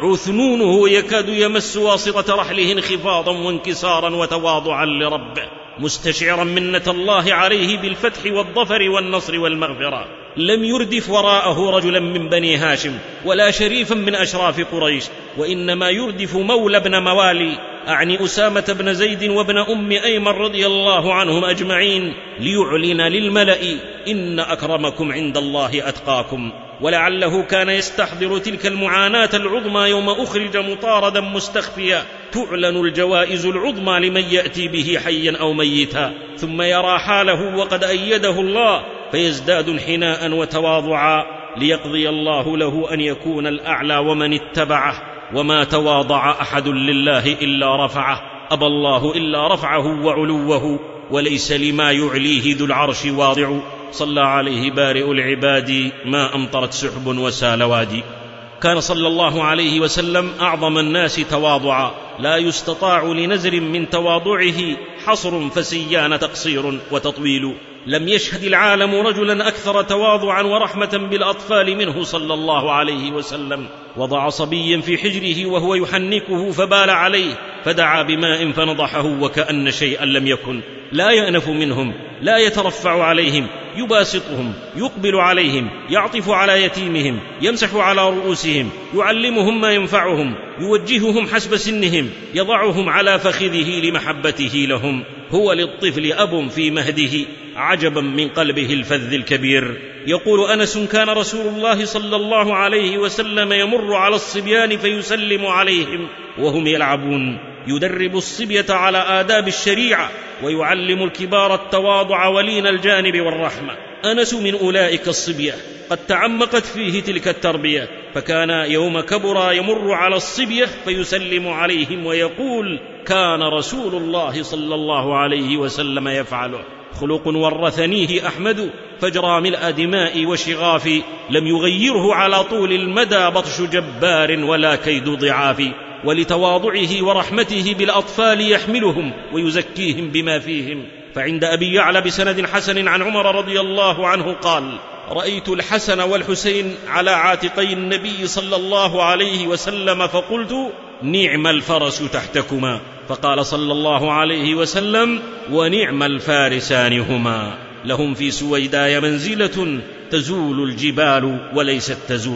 B: عثنونه يكاد يمس واسطة رحله انخفاضا وانكسارا وتواضعا لربه، مستشعرا منة الله عليه بالفتح والظفر والنصر والمغفرة. لم يردف وراءه رجلا من بني هاشم ولا شريفا من أشراف قريش، وإنما يردف مولى بن موالي، أعني أسامة بن زيد وابن أم أيمن رضي الله عنهم أجمعين، ليعلن للملأ: إن أكرمكم عند الله أتقاكم. ولعله كان يستحضر تلك المعاناة العظمى يوم أخرج مطاردا مستخفيا، تعلن الجوائز العظمى لمن يأتي به حيا أو ميتا، ثم يرى حاله وقد أيده الله فيزداد انحناء وتواضعا، ليقضي الله له أن يكون الأعلى ومن اتبعه. وما تواضع أحد لله إلا رفعه، أبى الله إلا رفعه وعلوه، وليس لما يعليه ذو العرش واضع. صلى عليه بارئ العباد ما أمطرت سحب وسال وادي. كان صلى الله عليه وسلم أعظم الناس تواضعا، لا يستطاع لنزر من تواضعه حصر فسيان تقصير وتطويل. لم يشهد العالم رجلا أكثر تواضعا ورحمة بالأطفال منه صلى الله عليه وسلم. وضع صبيا في حجره وهو يحنكه فبال عليه، فدعا بماء فنضحه وكأن شيئا لم يكن. لا يأنف منهم، لا يترفع عليهم، يباسطهم، يقبل عليهم، يعطف على يتيمهم، يمسح على رؤوسهم، يعلمهم ما ينفعهم، يوجههم حسب سنهم، يضعهم على فخذه لمحبته لهم. هو للطفل أب في مهده، عجبا من قلبه الفذ الكبير. يقول أنس: كان رسول الله صلى الله عليه وسلم يمر على الصبيان فيسلم عليهم وهم يلعبون، يدرب الصبية على آداب الشريعة، ويعلم الكبار التواضع ولين الجانب والرحمة. أنس من أولئك الصبية، قد تعمقت فيه تلك التربية، فكان يوم كبر يمر على الصبية فيسلم عليهم ويقول: كان رسول الله صلى الله عليه وسلم يفعله. خلق ورثنيه أحمد، فجرى ملء دماء وشغاف، لم يغيره على طول المدى بطش جبار ولا كيد ضعاف. ولتواضعه ورحمته بالأطفال يحملهم ويزكيهم بما فيهم. فعند أبي يعلى بسند حسن عن عمر رضي الله عنه قال: رأيت الحسن والحسين على عاتقي النبي صلى الله عليه وسلم فقلت: نعم الفرس تحتكما. فقال صلى الله عليه وسلم: ونعم الفارسان هما. لهم في سويداء منزلة تزول الجبال وليست تزول.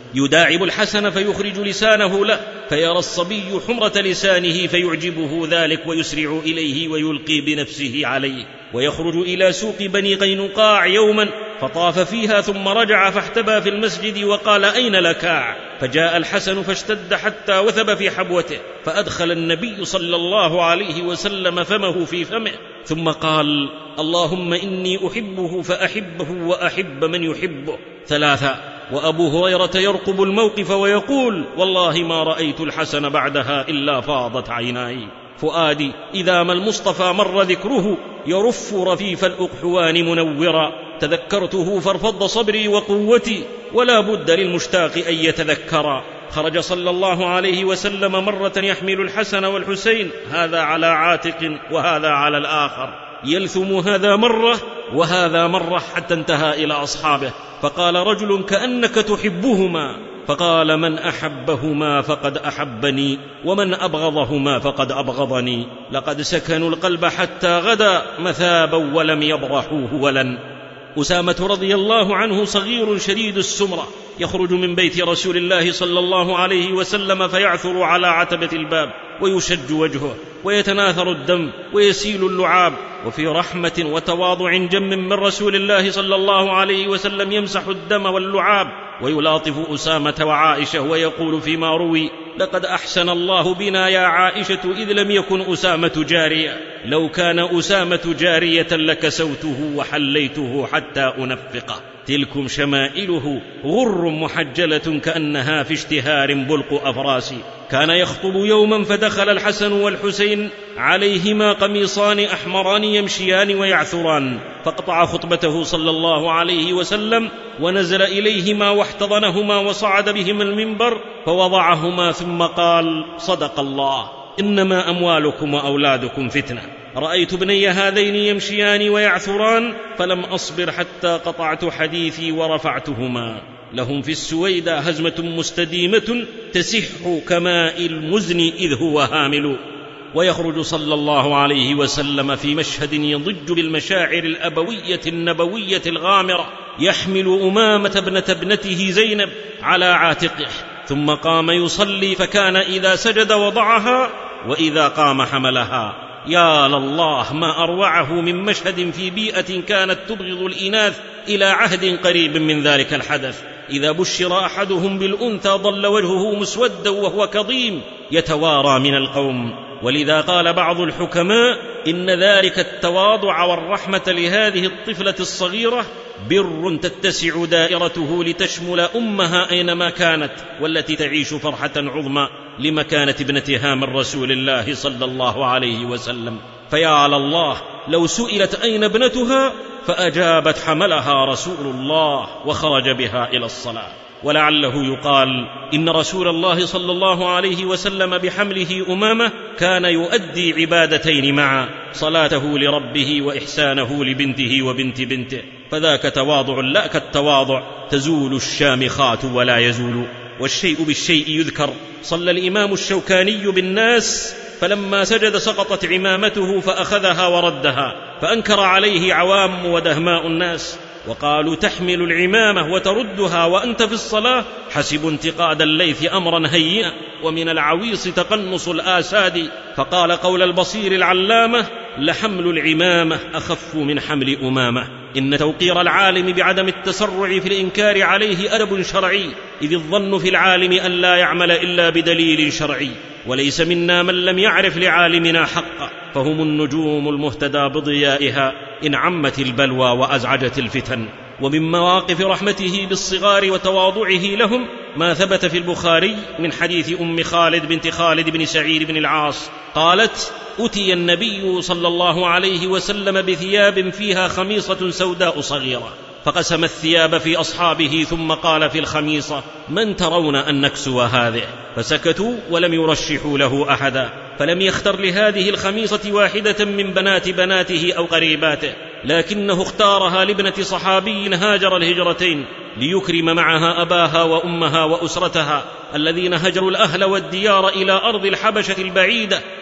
B: يداعب الحسن فيخرج لسانه له، فيرى الصبي حمرة لسانه فيعجبه ذلك ويسرع إليه ويلقي بنفسه عليه. ويخرج إلى سوق بني قينقاع يوما فطاف فيها ثم رجع فاحتبى في المسجد وقال: أين لكاع؟ فجاء الحسن فاشتد حتى وثب في حبوته، فأدخل النبي صلى الله عليه وسلم فمه في فمه ثم قال: اللهم إني أحبه فأحبه وأحب من يحبه ثلاثة. وأبو هريرة يرقب الموقف ويقول: والله ما رأيت الحسن بعدها إلا فاضت عيناي. فؤادي إذا ما المصطفى مر ذكره يرف رفيف الأقحوان منورا، تذكرته فارفض صبري وقوتي، ولا بد للمشتاق أن يتذكرا. خرج صلى الله عليه وسلم مرة يحمل الحسن والحسين، هذا على عاتق وهذا على الآخر، يلثم هذا مرة وهذا مرة حتى انتهى إلى أصحابه، فقال رجل: كأنك تحبهما. فقال: من أحبهما فقد أحبني، ومن أبغضهما فقد أبغضني. لقد سكنوا القلب حتى غدا مثابا ولم يبرحوه ولن. أسامة رضي الله عنه صغير شديد السمرة، يخرج من بيت رسول الله صلى الله عليه وسلم فيعثر على عتبة الباب ويشج وجهه ويتناثر الدم ويسيل اللعاب، وفي رحمة وتواضع جم من رسول الله صلى الله عليه وسلم يمسح الدم واللعاب ويلاطف أسامة وعائشة ويقول فيما روي: لقد أحسن الله بنا يا عائشة إذ لم يكن أسامة جارية، لو كان أسامة جارية لكسوته وحليته حتى أنفقه. تلكم شمائله غر محجلة كأنها في اشتهار بلق أفراس. كان يخطب يوما فدخل الحسن والحسين عليهما قميصان أحمران يمشيان ويعثران، فقطع خطبته صلى الله عليه وسلم ونزل إليهما واحتضنهما وصعد بهما المنبر فوضعهما ثم قال: صدق الله، إنما أموالكم وأولادكم فتنة. رأيت ابني هذين يمشيان ويعثران فلم أصبر حتى قطعت حديثي ورفعتهما. لهم في السويدة هزمة مستديمة تسح كماء المزن إذ هو هامل. ويخرج صلى الله عليه وسلم في مشهد يضج بالمشاعر الأبوية النبوية الغامرة، يحمل أمامة ابنة ابنته زينب على عاتقه، ثم قام يصلي فكان إذا سجد وضعها وإذا قام حملها. يا لله ما أروعه من مشهد في بيئة كانت تبغض الإناث إلى عهد قريب من ذلك الحدث. إذا بشر أحدهم بالأنثى ظل وجهه مسودا وهو كظيم يتوارى من القوم. ولذا قال بعض الحكماء إن ذلك التواضع والرحمة لهذه الطفلة الصغيرة بر تتسع دائرته لتشمل أمها أينما كانت، والتي تعيش فرحة عظمى لمكانة ابنتها من رسول الله صلى الله عليه وسلم. فيا على الله لو سئلت أين ابنتها فأجابت: حملها رسول الله وخرج بها إلى الصلاة. ولعله يقال إن رسول الله صلى الله عليه وسلم بحمله أمامة كان يؤدي عبادتين معا: صلاته لربه وإحسانه لبنته وبنت بنته، فذاك تواضع لا كالتواضع تزول الشامخات ولا يزول. والشيء بالشيء يذكر. صلى الإمام الشوكاني بالناس فلما سجد سقطت عمامته فأخذها وردها، فأنكر عليه عوام ودهماء الناس وقالوا: تحمل العمامة وتردها وأنت في الصلاة؟ حسب انتقاد الليث أمرا هيئا، ومن العويص تقنص الآساد. فقال قول البصير العلامة: لحمل العمامة أخف من حمل أمامة. إن توقير العالم بعدم التسرع في الإنكار عليه أدب شرعي، إذ الظن في العالم أن لا يعمل إلا بدليل شرعي، وليس منا من لم يعرف لعالمنا حقا، فهم النجوم المهتدى بضيائها إن عمت البلوى وأزعجت الفتن. ومن مواقف رحمته بالصغار وتواضعه لهم ما ثبت في البخاري من حديث أم خالد بنت خالد بن سعيد بن العاص قالت: أتي النبي صلى الله عليه وسلم بثياب فيها خميصة سوداء صغيرة، فقسم الثياب في أصحابه ثم قال في الخميصة: من ترون أن نكسو هذه؟ فسكتوا ولم يرشحوا له أحدا، فلم يختر لهذه الخميصة واحدة من بنات بناته أو قريباته، لكنه اختارها لابنة صحابي هاجر الهجرتين ليكرم معها أباها وأمها وأسرتها الذين هجروا الأهل والديار إلى أرض الحبشة البعيدة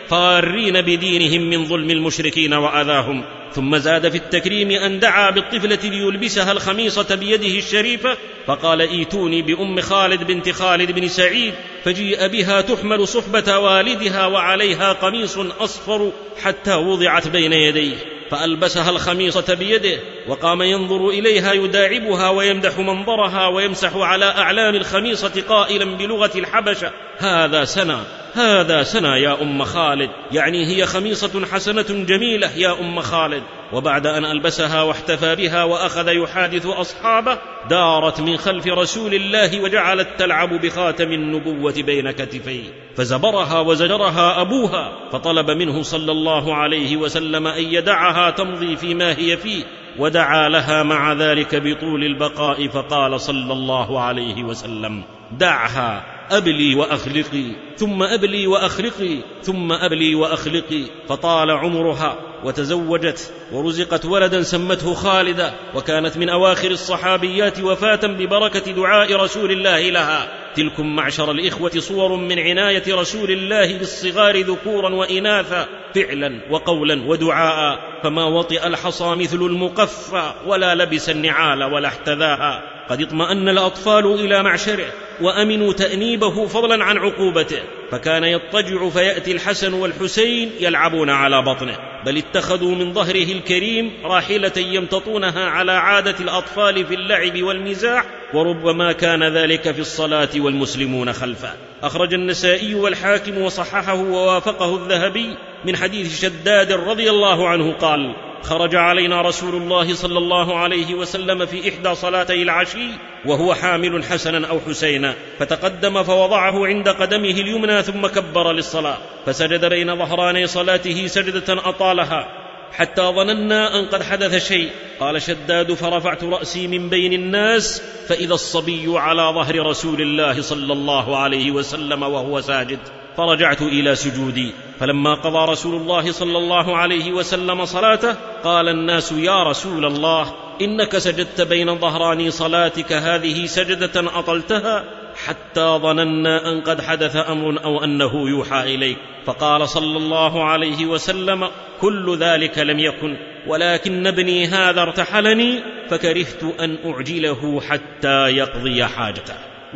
B: فارين بدينهم من ظلم المشركين وأذاهم. ثم زاد في التكريم أن دعا بالطفلة ليلبسها الخميصة بيده الشريفة، فقال: ايتوني بأم خالد بنت خالد بن سعيد، فجيء بها تحمل صحبة والدها وعليها قميص أصفر حتى وضعت بين يديه، فألبسها الخميصة بيده وقام ينظر إليها يداعبها ويمدح منظرها ويمسح على أعلام الخميصة قائلا بلغة الحبشة: هذا سنا هذا سنا يا أم خالد، يعني هي خميصة حسنة جميلة يا أم خالد. وبعد أن ألبسها واحتفى بها وأخذ يحادث أصحابه، دارت من خلف رسول الله وجعلت تلعب بخاتم النبوة بين كتفيه، فزبرها وزجرها أبوها، فطلب منه صلى الله عليه وسلم أن يدعها تمضي فيما هي فيه، ودعا لها مع ذلك بطول البقاء، فقال صلى الله عليه وسلم: دعها، أبلي وأخلقي، ثم أبلي وأخلقي، ثم أبلي وأخلقي. فطال عمرها وتزوجت ورزقت ولدا سمته خالدة، وكانت من أواخر الصحابيات وفاة ببركة دعاء رسول الله لها. تلكم معشر الإخوة صور من عناية رسول الله بالصغار ذكورا وإناثا، فعلا وقولا ودعاء، فما وطئ الحصى مثل المقفى، ولا لبس النعال ولا احتذاها. قد اطمأن الأطفال إلى معشره وأمنوا تأنيبه فضلا عن عقوبته، فكان يضطجع فيأتي الحسن والحسين يلعبون على بطنه، بل اتخذوا من ظهره الكريم راحلة يمتطونها على عادة الأطفال في اللعب والمزاح، وربما كان ذلك في الصلاة والمسلمون خلفه. أخرج النسائي والحاكم وصححه ووافقه الذهبي من حديث شداد رضي الله عنه قال: خرج علينا رسول الله صلى الله عليه وسلم في إحدى صلاتي العشي وهو حامل حسنا أو حسينا، فتقدم فوضعه عند قدمه اليمنى ثم كبر للصلاة، فسجد بين ظهراني صلاته سجدة أطالها حتى ظننا أن قد حدث شيء. قال شداد: فرفعت رأسي من بين الناس فإذا الصبي على ظهر رسول الله صلى الله عليه وسلم وهو ساجد، فرجعت إلى سجودي. فلما قضى رسول الله صلى الله عليه وسلم صلاته قال الناس: يا رسول الله، إنك سجدت بين ظهراني صلاتك هذه سجدة أطلتها حتى ظننا أن قد حدث أمر أو أنه يوحى إليك. فقال صلى الله عليه وسلم: كل ذلك لم يكن، ولكن ابني هذا ارتحلني فكرهت أن أعجله حتى يقضي حاجته.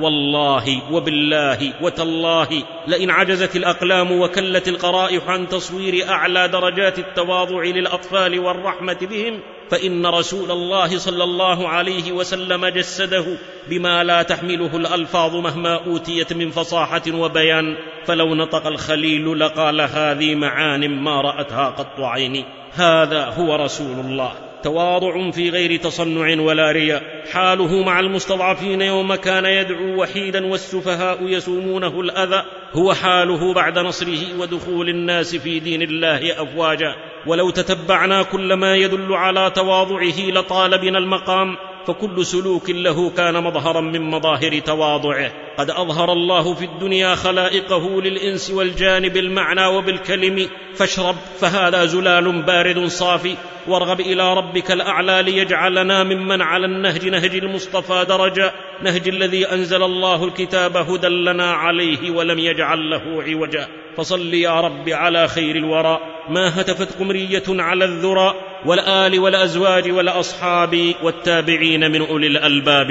B: والله وبالله وتالله لئن عجزت الأقلام وكلت القرائح عن تصوير أعلى درجات التواضع للأطفال والرحمة بهم، فإن رسول الله صلى الله عليه وسلم جسده بما لا تحمله الألفاظ مهما أوتيت من فصاحة وبيان، فلو نطق الخليل لقال: هذه معان ما رأتها قط عيني. هذا هو رسول الله، تواضع في غير تصنع ولا رياء، حاله مع المستضعفين يوم كان يدعو وحيدا والسفهاء يسومونه الأذى، هو حاله بعد نصره ودخول الناس في دين الله أفواجا. ولو تتبعنا كل ما يدل على تواضعه لطال بنا المقام، فكل سلوك له كان مظهرا من مظاهر تواضعه. قد أظهر الله في الدنيا خلائقه للإنس والجان بالمعنى وبالكلم، فاشرب فهذا زلال بارد صافي، وارغب إلى ربك الأعلى ليجعلنا ممن على النهج نهج المصطفى درجة، نهج الذي أنزل الله الكتاب هدى لنا عليه ولم يجعل له عوجا. فصل يا رب على خير الورى، ما هتفت قمرية على الذرى، والآل والأزواج والأصحاب والتابعين من أولي الألباب.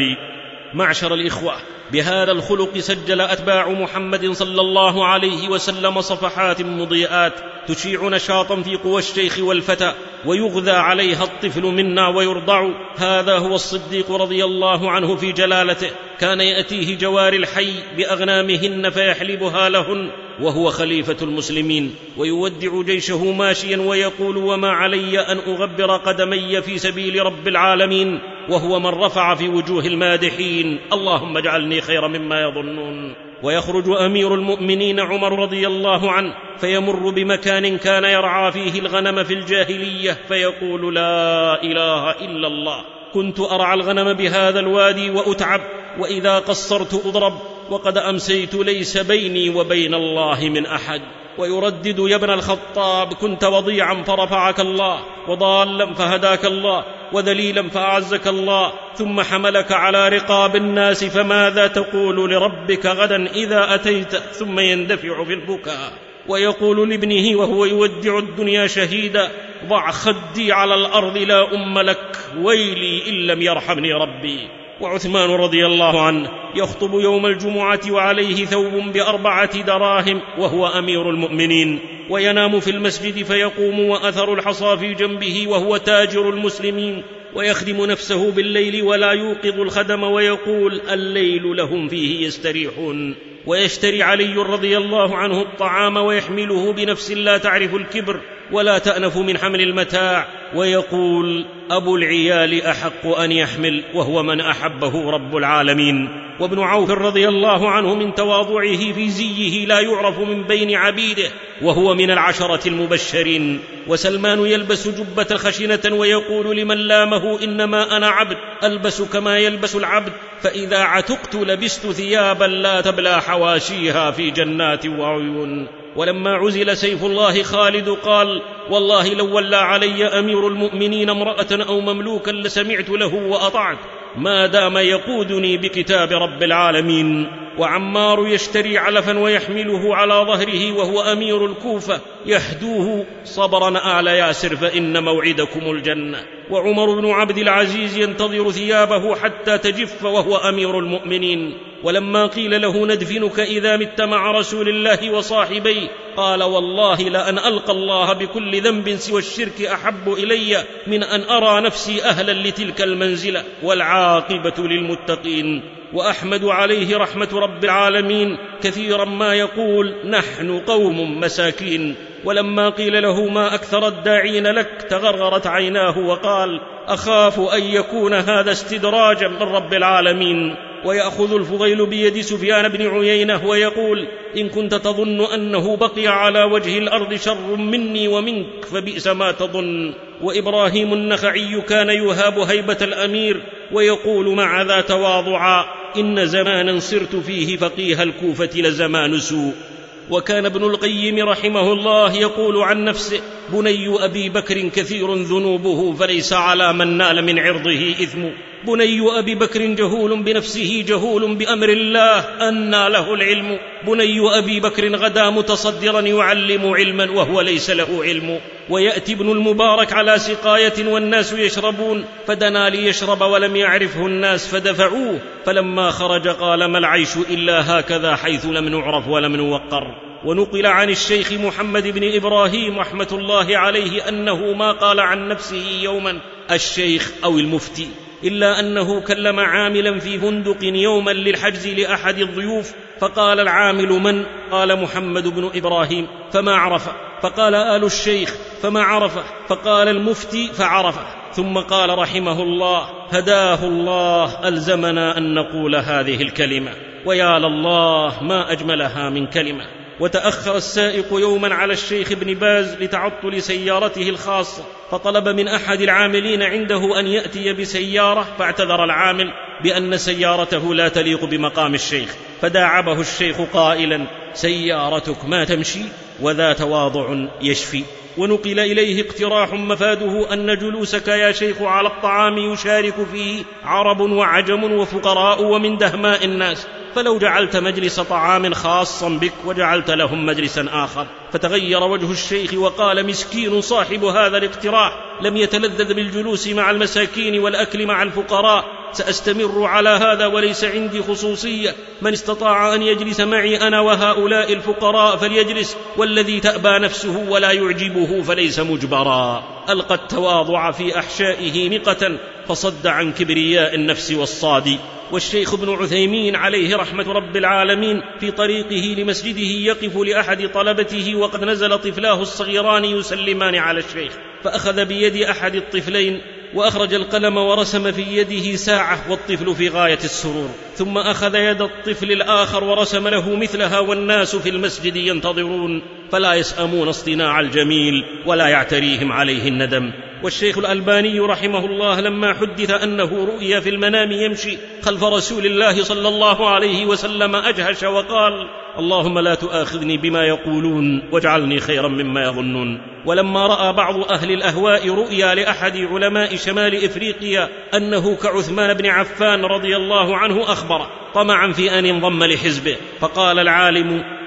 B: معشر الإخوة، بهذا الخلق سجل أتباع محمد صلى الله عليه وسلم صفحات مضيئات تشيع نشاطا في قوى الشيخ والفتى، ويغذى عليها الطفل منا ويرضع. هذا هو الصديق رضي الله عنه في جلالته، كان يأتيه جوار الحي بأغنامهن فيحلبها لهن، وهو خليفة المسلمين، ويودع جيشه ماشيا ويقول: وما علي أن أغبر قدمي في سبيل رب العالمين، وهو من رفع في وجوه المادحين: اللهم اجعلني خير مما يظنون. ويخرج أمير المؤمنين عمر رضي الله عنه فيمر بمكان كان يرعى فيه الغنم في الجاهلية، فيقول: لا إله إلا الله، كنت أرعى الغنم بهذا الوادي وأتعب، وإذا قصرت أضرب، وقد أمسيت ليس بيني وبين الله من أحد. ويردد: يا ابن الخطاب، كنت وضيعا فرفعك الله، وضالا فهداك الله، وذليلا فأعزك الله، ثم حملك على رقاب الناس، فماذا تقول لربك غدا إذا أتيت؟ ثم يندفع في البكاء ويقول لابنه وهو يودع الدنيا شهيدا: ضع خدي على الأرض لا أم لك، ويلي إن لم يرحمني ربي. وعثمان رضي الله عنه يخطب يوم الجمعة وعليه ثوب بأربعة دراهم وهو أمير المؤمنين، وينام في المسجد فيقوم وأثر الحصى في جنبه وهو تاجر المسلمين، ويخدم نفسه بالليل ولا يوقظ الخدم، ويقول: الليل لهم فيه يستريحون. ويشتري علي رضي الله عنه الطعام ويحمله بنفس لا تعرف الكبر ولا تأنف من حمل المتاع، ويقول: أبو العيال أحق أن يحمل، وهو من أحبه رب العالمين. وابن عوف رضي الله عنه من تواضعه في زيه لا يعرف من بين عبيده، وهو من العشرة المبشرين. وسلمان يلبس جبة خشنة ويقول لمن لامه: إنما أنا عبد ألبس كما يلبس العبد، فإذا عتقت لبست ثيابا لا تبلى حواشيها في جنات وعيون. ولما عزل سيف الله خالد قال: والله لو ولى علي أمير المؤمنين امرأة أو مملوكا لسمعت له وأطعت، ما دام يقودني بكتاب رب العالمين. وعمار يشتري علفا ويحمله على ظهره وهو أمير الكوفة يحدوه: صبرا آل ياسر فإن موعدكم الجنة. وعمر بن عبد العزيز ينتظر ثيابه حتى تجف وهو أمير المؤمنين. ولما قيل له: ندفنك إذا مت مع رسول الله وصاحبيه، قال: والله لأن ألقى الله بكل ذنب سوى الشرك أحب إلي من أن أرى نفسي أهلا لتلك المنزلة، والعاقبة للمتقين. وأحمد عليه رحمة رب العالمين كثيرا ما يقول: نحن قوم مساكين. ولما قيل له: ما أكثر الداعين لك، تغرغرت عيناه وقال: أخاف أن يكون هذا استدراجا من رب العالمين. ويأخذ الفضيل بيد سفيان بن عيينة ويقول: إن كنت تظن أنه بقي على وجه الأرض شر مني ومنك فبئس ما تظن. وإبراهيم النخعي كان يهاب هيبة الأمير ويقول مع ذا تواضعا: إن زمانا صرت فيه فقيه الكوفة لزمان سوء. وكان ابن القيم رحمه الله يقول عن نفسه: بني أبي بكر كثير ذنوبه فليس على من نال من عرضه إثم. بني أبي بكر جهول بنفسه جهول بأمر الله أنى له العلم. بني أبي بكر غدا متصدرا يعلم علما وهو ليس له علم. ويأتي ابن المبارك على سقاية والناس يشربون، فدنا ليشرب ولم يعرفه الناس فدفعوه، فلما خرج قال: ما العيش إلا هكذا حيث لم نعرف ولم نوقر. ونقل عن الشيخ محمد بن إبراهيم رحمة الله عليه أنه ما قال عن نفسه يوما الشيخ أو المفتي، إلا أنه كلم عاملا في فندق يوما للحجز لأحد الضيوف، فقال العامل: من؟ قال: محمد بن إبراهيم. فما عرفه، فقال: آل الشيخ. فما عرفه، فقال: المفتي. فعرفه، ثم قال رحمه الله: هداه الله، ألزمنا أن نقول هذه الكلمة، ويا لله ما أجملها من كلمة. وتأخر السائق يوما على الشيخ ابن باز لتعطل سيارته الخاصة، فطلب من أحد العاملين عنده أن يأتي بسيارة، فاعتذر العامل بأن سيارته لا تليق بمقام الشيخ، فداعبه الشيخ قائلا: سيارتك ما تمشي، وذا تواضع يشفي. ونقل إليه اقتراح مفاده أن جلوسك يا شيخ على الطعام يشارك فيه عرب وعجم وفقراء ومن دهماء الناس، فلو جعلت مجلس طعام خاصا بك وجعلت لهم مجلسا آخر. فتغير وجه الشيخ وقال: مسكين صاحب هذا الاقتراح، لم يتلذذ بالجلوس مع المساكين والأكل مع الفقراء، سأستمر على هذا وليس عندي خصوصية، من استطاع أن يجلس معي أنا وهؤلاء الفقراء فليجلس، والذي تأبى نفسه ولا يعجبه فليس مجبرا. ألقى التواضع في أحشائه نقة فصد عن كبرياء النفس والصاد. والشيخ ابن عثيمين عليه رحمة رب العالمين في طريقه لمسجده يقف لأحد طلبته وقد نزل طفلاه الصغيران يسلمان على الشيخ، فأخذ بيد أحد الطفلين وأخرج القلم ورسم في يده ساعة والطفل في غاية السرور، ثم أخذ يد الطفل الآخر ورسم له مثلها والناس في المسجد ينتظرون، فلا يسأمون اصطناع الجميل ولا يعتريهم عليه الندم. والشيخ الألباني رحمه الله لما حدث أنه رؤيا في المنام يمشي خلف رسول الله صلى الله عليه وسلم أجهش وقال: اللهم لا تؤاخذني بما يقولون واجعلني خيرا مما يظنون. ولما رأى بعض أهل الأهواء رؤيا لأحد علماء شمال إفريقيا أنه كعثمان بن عفان رضي الله عنه أخبر طمعا في أن ينضم لحزبه، فقال العالم: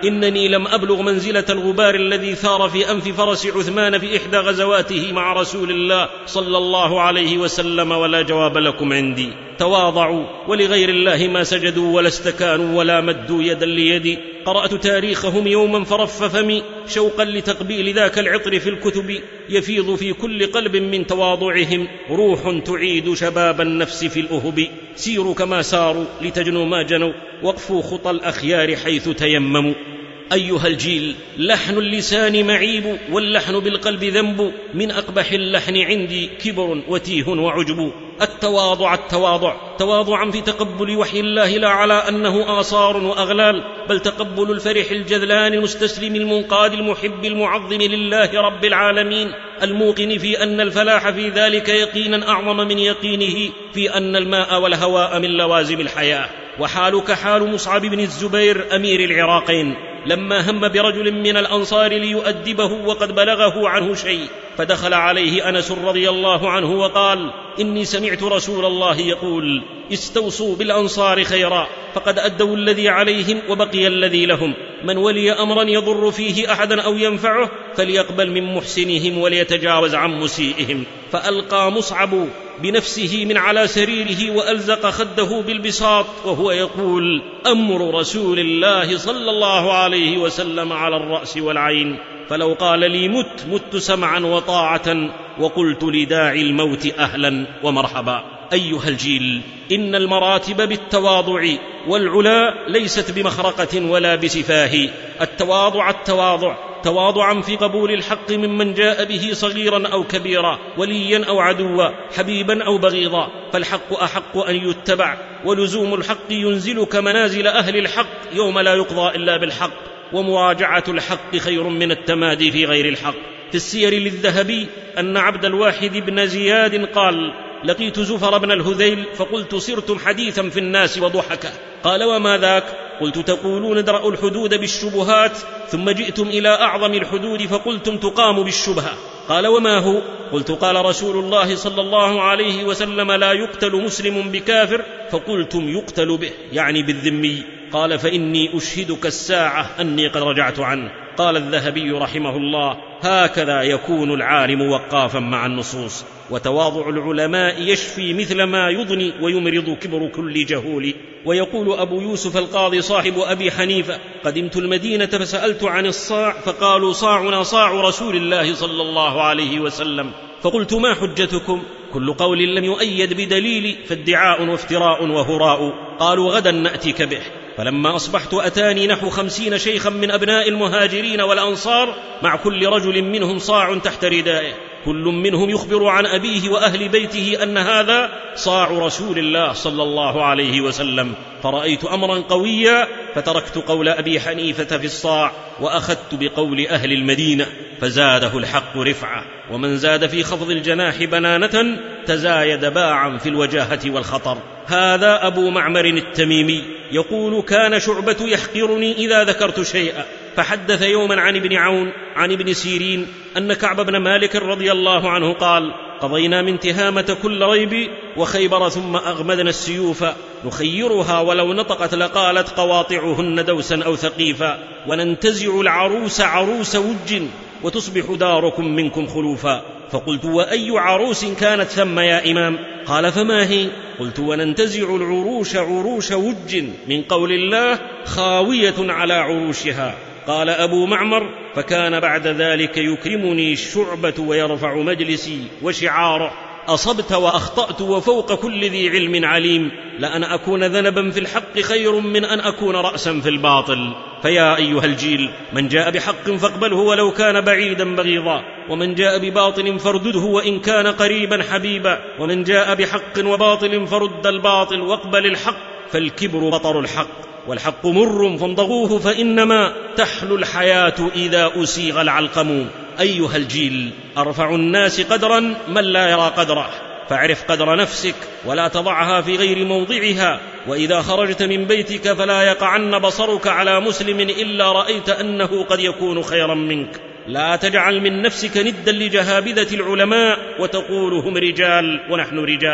B: إنني لم أبلغ منزلة الغبار الذي ثار في أنف فرس عثمان في إحدى غزواته مع رسول الله صلى الله عليه وسلم، ولا جواب لكم عندي. تواضعوا، ولغير الله ما سجدوا ولا استكانوا ولا مدوا يدا ليدي. قرأت تاريخهم يوما فرف فمي شوقا لتقبيل ذاك العطر في الكتب، يفيض في كل قلب من تواضعهم روح تعيد شباب النفس في الأهب. سيروا كما ساروا لتجنوا ما جنوا، وقفوا خطى الأخيار حيث تيمموا. أيها الجيل، لحن اللسان معيب، واللحن بالقلب ذنب، من أقبح اللحن عندي كبر وتيه وعجب. التواضع التواضع تواضعا في تقبل وحي الله، لا على أنه آثار وأغلال، بل تقبل الفرح الجذلان المستسلم المنقاد المحب المعظم لله رب العالمين، الموقن في أن الفلاح في ذلك يقينا أعظم من يقينه في أن الماء والهواء من لوازم الحياة. وحالك حال مصعب بن الزبير أمير العراقين، لما هم برجل من الأنصار ليؤدبه وقد بلغه عنه شيء، فدخل عليه أنس رضي الله عنه وقال: إني سمعت رسول الله يقول: استوصوا بالأنصار خيرا، فقد أدوا الذي عليهم وبقي الذي لهم، من ولي أمرا يضر فيه أحدا أو ينفعه فليقبل من محسنهم وليتجاوز عن مسيئهم. فألقى مصعب بنفسه من على سريره وألزق خده بالبساط وهو يقول: أمر رسول الله صلى الله عليه وسلم على الرأس والعين، فلو قال لي مت مت سمعا وطاعة، وقلت لداعي الموت أهلا ومرحبا. أيها الجيل، إن المراتب بالتواضع، والعلا ليست بمخرقة ولا بسفاه. التواضع التواضع تواضعا في قبول الحق ممن جاء به صغيرا أو كبيرا، وليا أو عدوا، حبيبا أو بغيضا، فالحق أحق أن يتبع، ولزوم الحق ينزلك منازل أهل الحق يوم لا يقضى إلا بالحق، ومراجعة الحق خير من التمادي في غير الحق. في السير للذهبي أن عبد الواحد بن زياد قال: لقيت زفر بن الهذيل فقلت: صرتم حديثا في الناس وضحكا. قال: وما ذاك؟ قلت: تقولون ندرأ الحدود بالشبهات، ثم جئتم إلى أعظم الحدود فقلتم تقام بالشبهة. قال: وما هو؟ قلت: قال رسول الله صلى الله عليه وسلم: لا يقتل مسلم بكافر، فقلتم يقتل به، يعني بالذمي. قال: فإني أشهدك الساعة أني قد رجعت عنه. قال الذهبي رحمه الله: هكذا يكون العالم وقافا مع النصوص، وتواضع العلماء يشفي مثل ما يضني ويمرض كبر كل جهول. ويقول أبو يوسف القاضي صاحب أبي حنيفة: قدمت المدينة فسألت عن الصاع، فقالوا: صاعنا صاع رسول الله صلى الله عليه وسلم. فقلت: ما حجتكم؟ كل قول لم يؤيد بدليل فادعاء وافتراء وهراء. قالوا: غدا نأتيك به. فلما أصبحت أتاني نحو خمسين شيخا من أبناء المهاجرين والأنصار، مع كل رجل منهم صاع تحت ردائه، كل منهم يخبر عن أبيه وأهل بيته أن هذا صاع رسول الله صلى الله عليه وسلم. فرأيت أمرا قويا، فتركت قول أبي حنيفة في الصاع وأخذت بقول أهل المدينة، فزاده الحق رفعة، ومن زاد في خفض الجناح بنانة تزايد باعا في الوجاهة والخطر. هذا أبو معمر التميمي يقول: كان شعبة يحقرني إذا ذكرت شيئا، فحدث يوما عن ابن عون عن ابن سيرين أن كعب بن مالك رضي الله عنه قال: قضينا من تهامة كل ريب وخيبر، ثم أغمدنا السيوف نخيرها ولو نطقت لقالت قواطعهن دوسا أو ثقيفا، وننتزع العروس عروس وج وتصبح داركم منكم خلوفا. فقلت: وأي عروس كانت ثم يا إمام؟ قال: فما هي؟ قلت: وننتزع العروش عروش وج من قول الله خاوية على عروشها. قال أبو معمر: فكان بعد ذلك يكرمني الشعبة ويرفع مجلسي وشعاره: أصبت وأخطأت وفوق كل ذي علم عليم، لأن أكون ذنبا في الحق خير من أن أكون رأسا في الباطل. فيا أيها الجيل، من جاء بحق فاقبله ولو كان بعيدا بغيضا، ومن جاء بباطل فاردده وإن كان قريبا حبيبا، ومن جاء بحق وباطل فرد الباطل واقبل الحق، فالكبر بطر الحق، والحق مر فامضغوه، فإنما تحلو الحياة إذا أسيغ العلقم. أيها الجيل، أرفع الناس قدرا من لا يرى قدره، فاعرف قدر نفسك ولا تضعها في غير موضعها، وإذا خرجت من بيتك فلا يقعن بصرك على مسلم إلا رأيت أنه قد يكون خيرا منك. لا تجعل من نفسك ندا لجهابذة العلماء وتقول هم رجال ونحن رجال.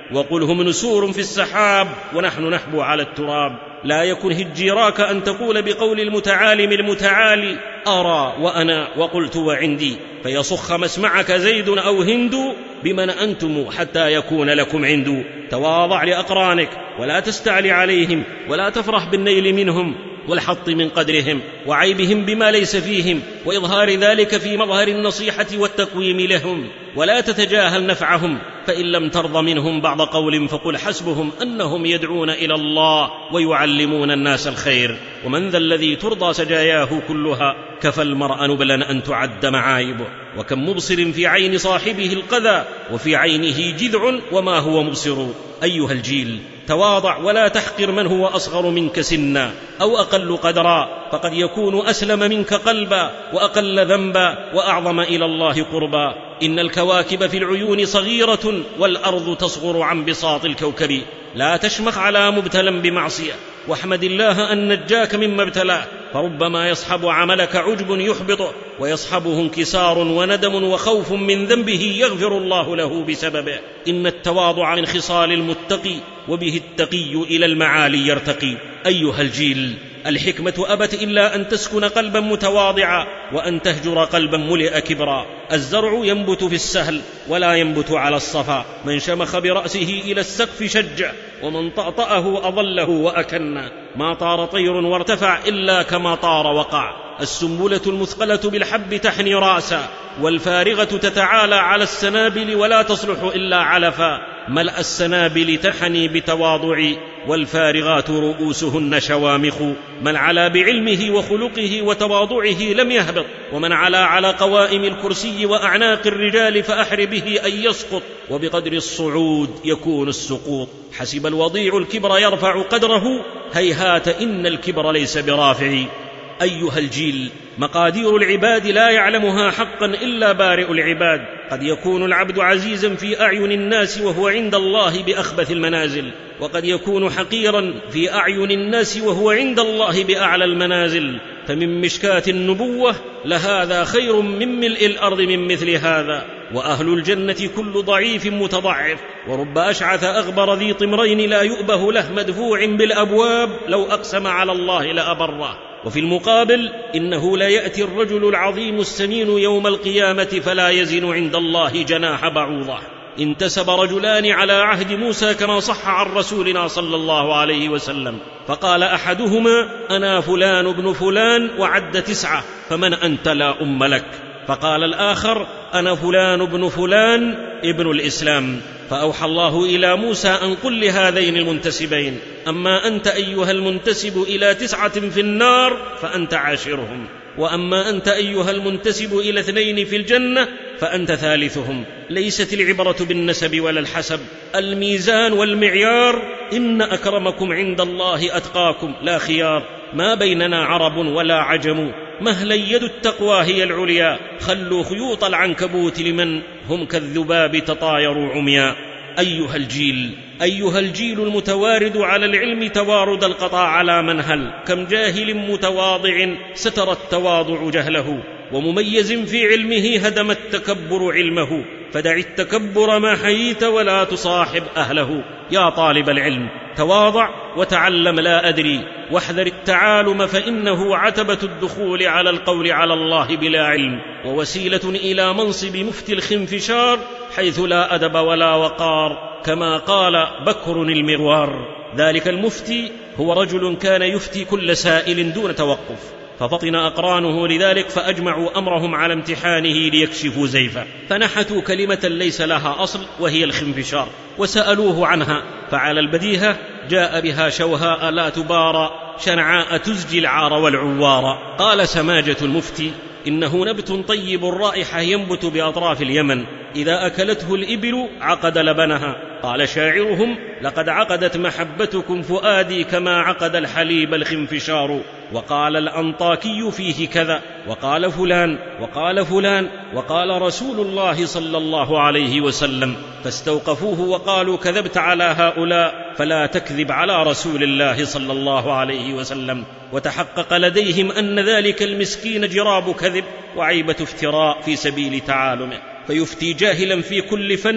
B: وقل هم نسور في السحاب ونحن نحبو على التراب. لا يكن هجيراك أن تقول بقول المتعالم المتعالي أرى وأنا وقلت وعندي، فيصخ مسمعك زيد أو هند بمن أنتم حتى يكون لكم عند. تواضع لأقرانك ولا تستعلي عليهم، ولا تفرح بالنيل منهم والحط من قدرهم وعيبهم بما ليس فيهم، وإظهار ذلك في مظهر النصيحة والتقويم لهم، ولا تتجاهل نفعهم. فإن لم ترض منهم بعض قول فقل حسبهم أنهم يدعون إلى الله ويعلمون الناس الخير. ومن ذا الذي ترضى سجاياه كلها، كفى المرء نبلا أن تعد معايبه. وكم مبصر في عين صاحبه القذى، وفي عينه جذع وما هو مبصر. أيها الجيل تواضع ولا تحقر من هو أصغر منك سنا أو أقل قدرا، فقد يكون أسلم منك قلبا وأقل ذنبا وأعظم إلى الله قربا. إن الكواكب في العيون صغيرة والأرض تصغر عن بساط الكوكب. لا تشمخ على مبتلا بمعصية، واحمد الله أن نجاك مما ابتلاه، فربما يصحب عملك عجب يحبطه، ويصحبه انكسار وندم وخوف من ذنبه يغفر الله له بسببه. إن التواضع من خصال المتقي، وبه التقي إلى المعالي يرتقي. أيها الجيل الحكمة أبت إلا أن تسكن قلبا متواضعا، وأن تهجر قلبا ملئ كبرا. الزرع ينبت في السهل ولا ينبت على الصفا، من شمخ برأسه إلى السقف شجع، ومن طأطأه أضله وأكن. ما طار طير وارتفع إلا كما طار وقع. السنبلة المثقلة بالحب تحني رأسا، والفارغة تتعالى على السنابل ولا تصلح إلا علفا. ملأ السنابل تحني بتواضع، والفارغات رؤوسهن شوامخ. من علا بعلمه وخلقه وتواضعه لم يهبط، ومن علا على قوائم الكرسي وأعناق الرجال فأحر به أن يسقط، وبقدر الصعود يكون السقوط. حسب الوضيع الكبر يرفع قدره، هيهات إن الكبر ليس برافع. أيها الجيل مقادير العباد لا يعلمها حقا إلا بارئ العباد. قد يكون العبد عزيزا في أعين الناس وهو عند الله بأخبث المنازل، وقد يكون حقيرا في أعين الناس وهو عند الله بأعلى المنازل. فمن مشكاة النبوة لهذا خير من ملء الأرض من مثل هذا. وأهل الجنة كل ضعيف متضعف، ورب أشعث أغبر ذي طمرين لا يؤبه له مدفوع بالأبواب، لو أقسم على الله لأبره. وفي المقابل إنه لا يأتي الرجل العظيم السمين يوم القيامة فلا يزن عند الله جناح بعوضة. انتسب رجلان على عهد موسى كما صح عن رسولنا صلى الله عليه وسلم، فقال أحدهما أنا فلان ابن فلان وعد تسعة، فمن أنت لا أم لك؟ فقال الآخر أنا فلان ابن فلان ابن الإسلام. فأوحى الله إلى موسى أن قل لهذين المنتسبين أما أنت أيها المنتسب إلى تسعة في النار فأنت عاشرهم، وأما أنت أيها المنتسب إلى اثنين في الجنة فأنت ثالثهم. ليست العبرة بالنسب ولا الحسب، الميزان والمعيار إن أكرمكم عند الله أتقاكم، لا خيار. ما بيننا عرب ولا عجم، مهلا يد التقوى هي العليا. خلوا خيوط العنكبوت لمن هم كالذباب تطايروا عميا. أيها الجيل أيها الجيل المتوارد على العلم توارد القطع على منهل، كم جاهل متواضع ستر التواضع جهله، ومميز في علمه هدم التكبر علمه. فدع التكبر ما حييت ولا تصاحب أهله. يا طالب العلم تواضع وتعلم لا أدري، واحذر التعالم فإنه عتبة الدخول على القول على الله بلا علم، ووسيلة إلى منصب مفتي الخنفشار حيث لا أدب ولا وقار، كما قال بكر المروار. ذلك المفتي هو رجل كان يفتي كل سائل دون توقف، ففطن أقرانه لذلك فأجمعوا أمرهم على امتحانه ليكشفوا زيفه، فنحتوا كلمة ليس لها أصل وهي الخنفشار وسألوه عنها، فعلى البديهة جاء بها شوهاء لا تبارى شنعاء تزجي العار والعوار. قال سماجة المفتي إنه نبت طيب الرائحة ينبت بأطراف اليمن، إذا أكلته الإبل عقد لبنها. قال شاعرهم لقد عقدت محبتكم فؤادي كما عقد الحليب الخنفشار. وقال الأنطاكي فيه كذا، وقال فلان وقال فلان وقال رسول الله صلى الله عليه وسلم، فاستوقفوه وقالوا كذبت على هؤلاء فلا تكذب على رسول الله صلى الله عليه وسلم. وتحقق لديهم أن ذلك المسكين جراب كذب وعيبة افتراء في سبيل تعالمه، فيفتي جاهلا في كل فن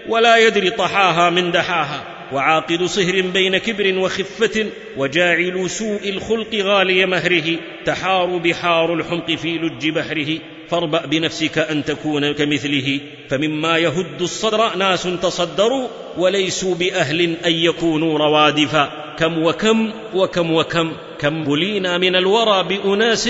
B: ولا يدري طحاها من دحاها، وعاقد صهر بين كبر وخفة، وجاعل سوء الخلق غالي مهره، تحار بحار الحمق في لج بحره. فاربأ بنفسك أن تكون كمثله، فمما يهد الصدر ناس تصدروا، وليسوا بأهل أن يكونوا روادفا. كم وكم وكم وكم كم بلينا من الورى بأناس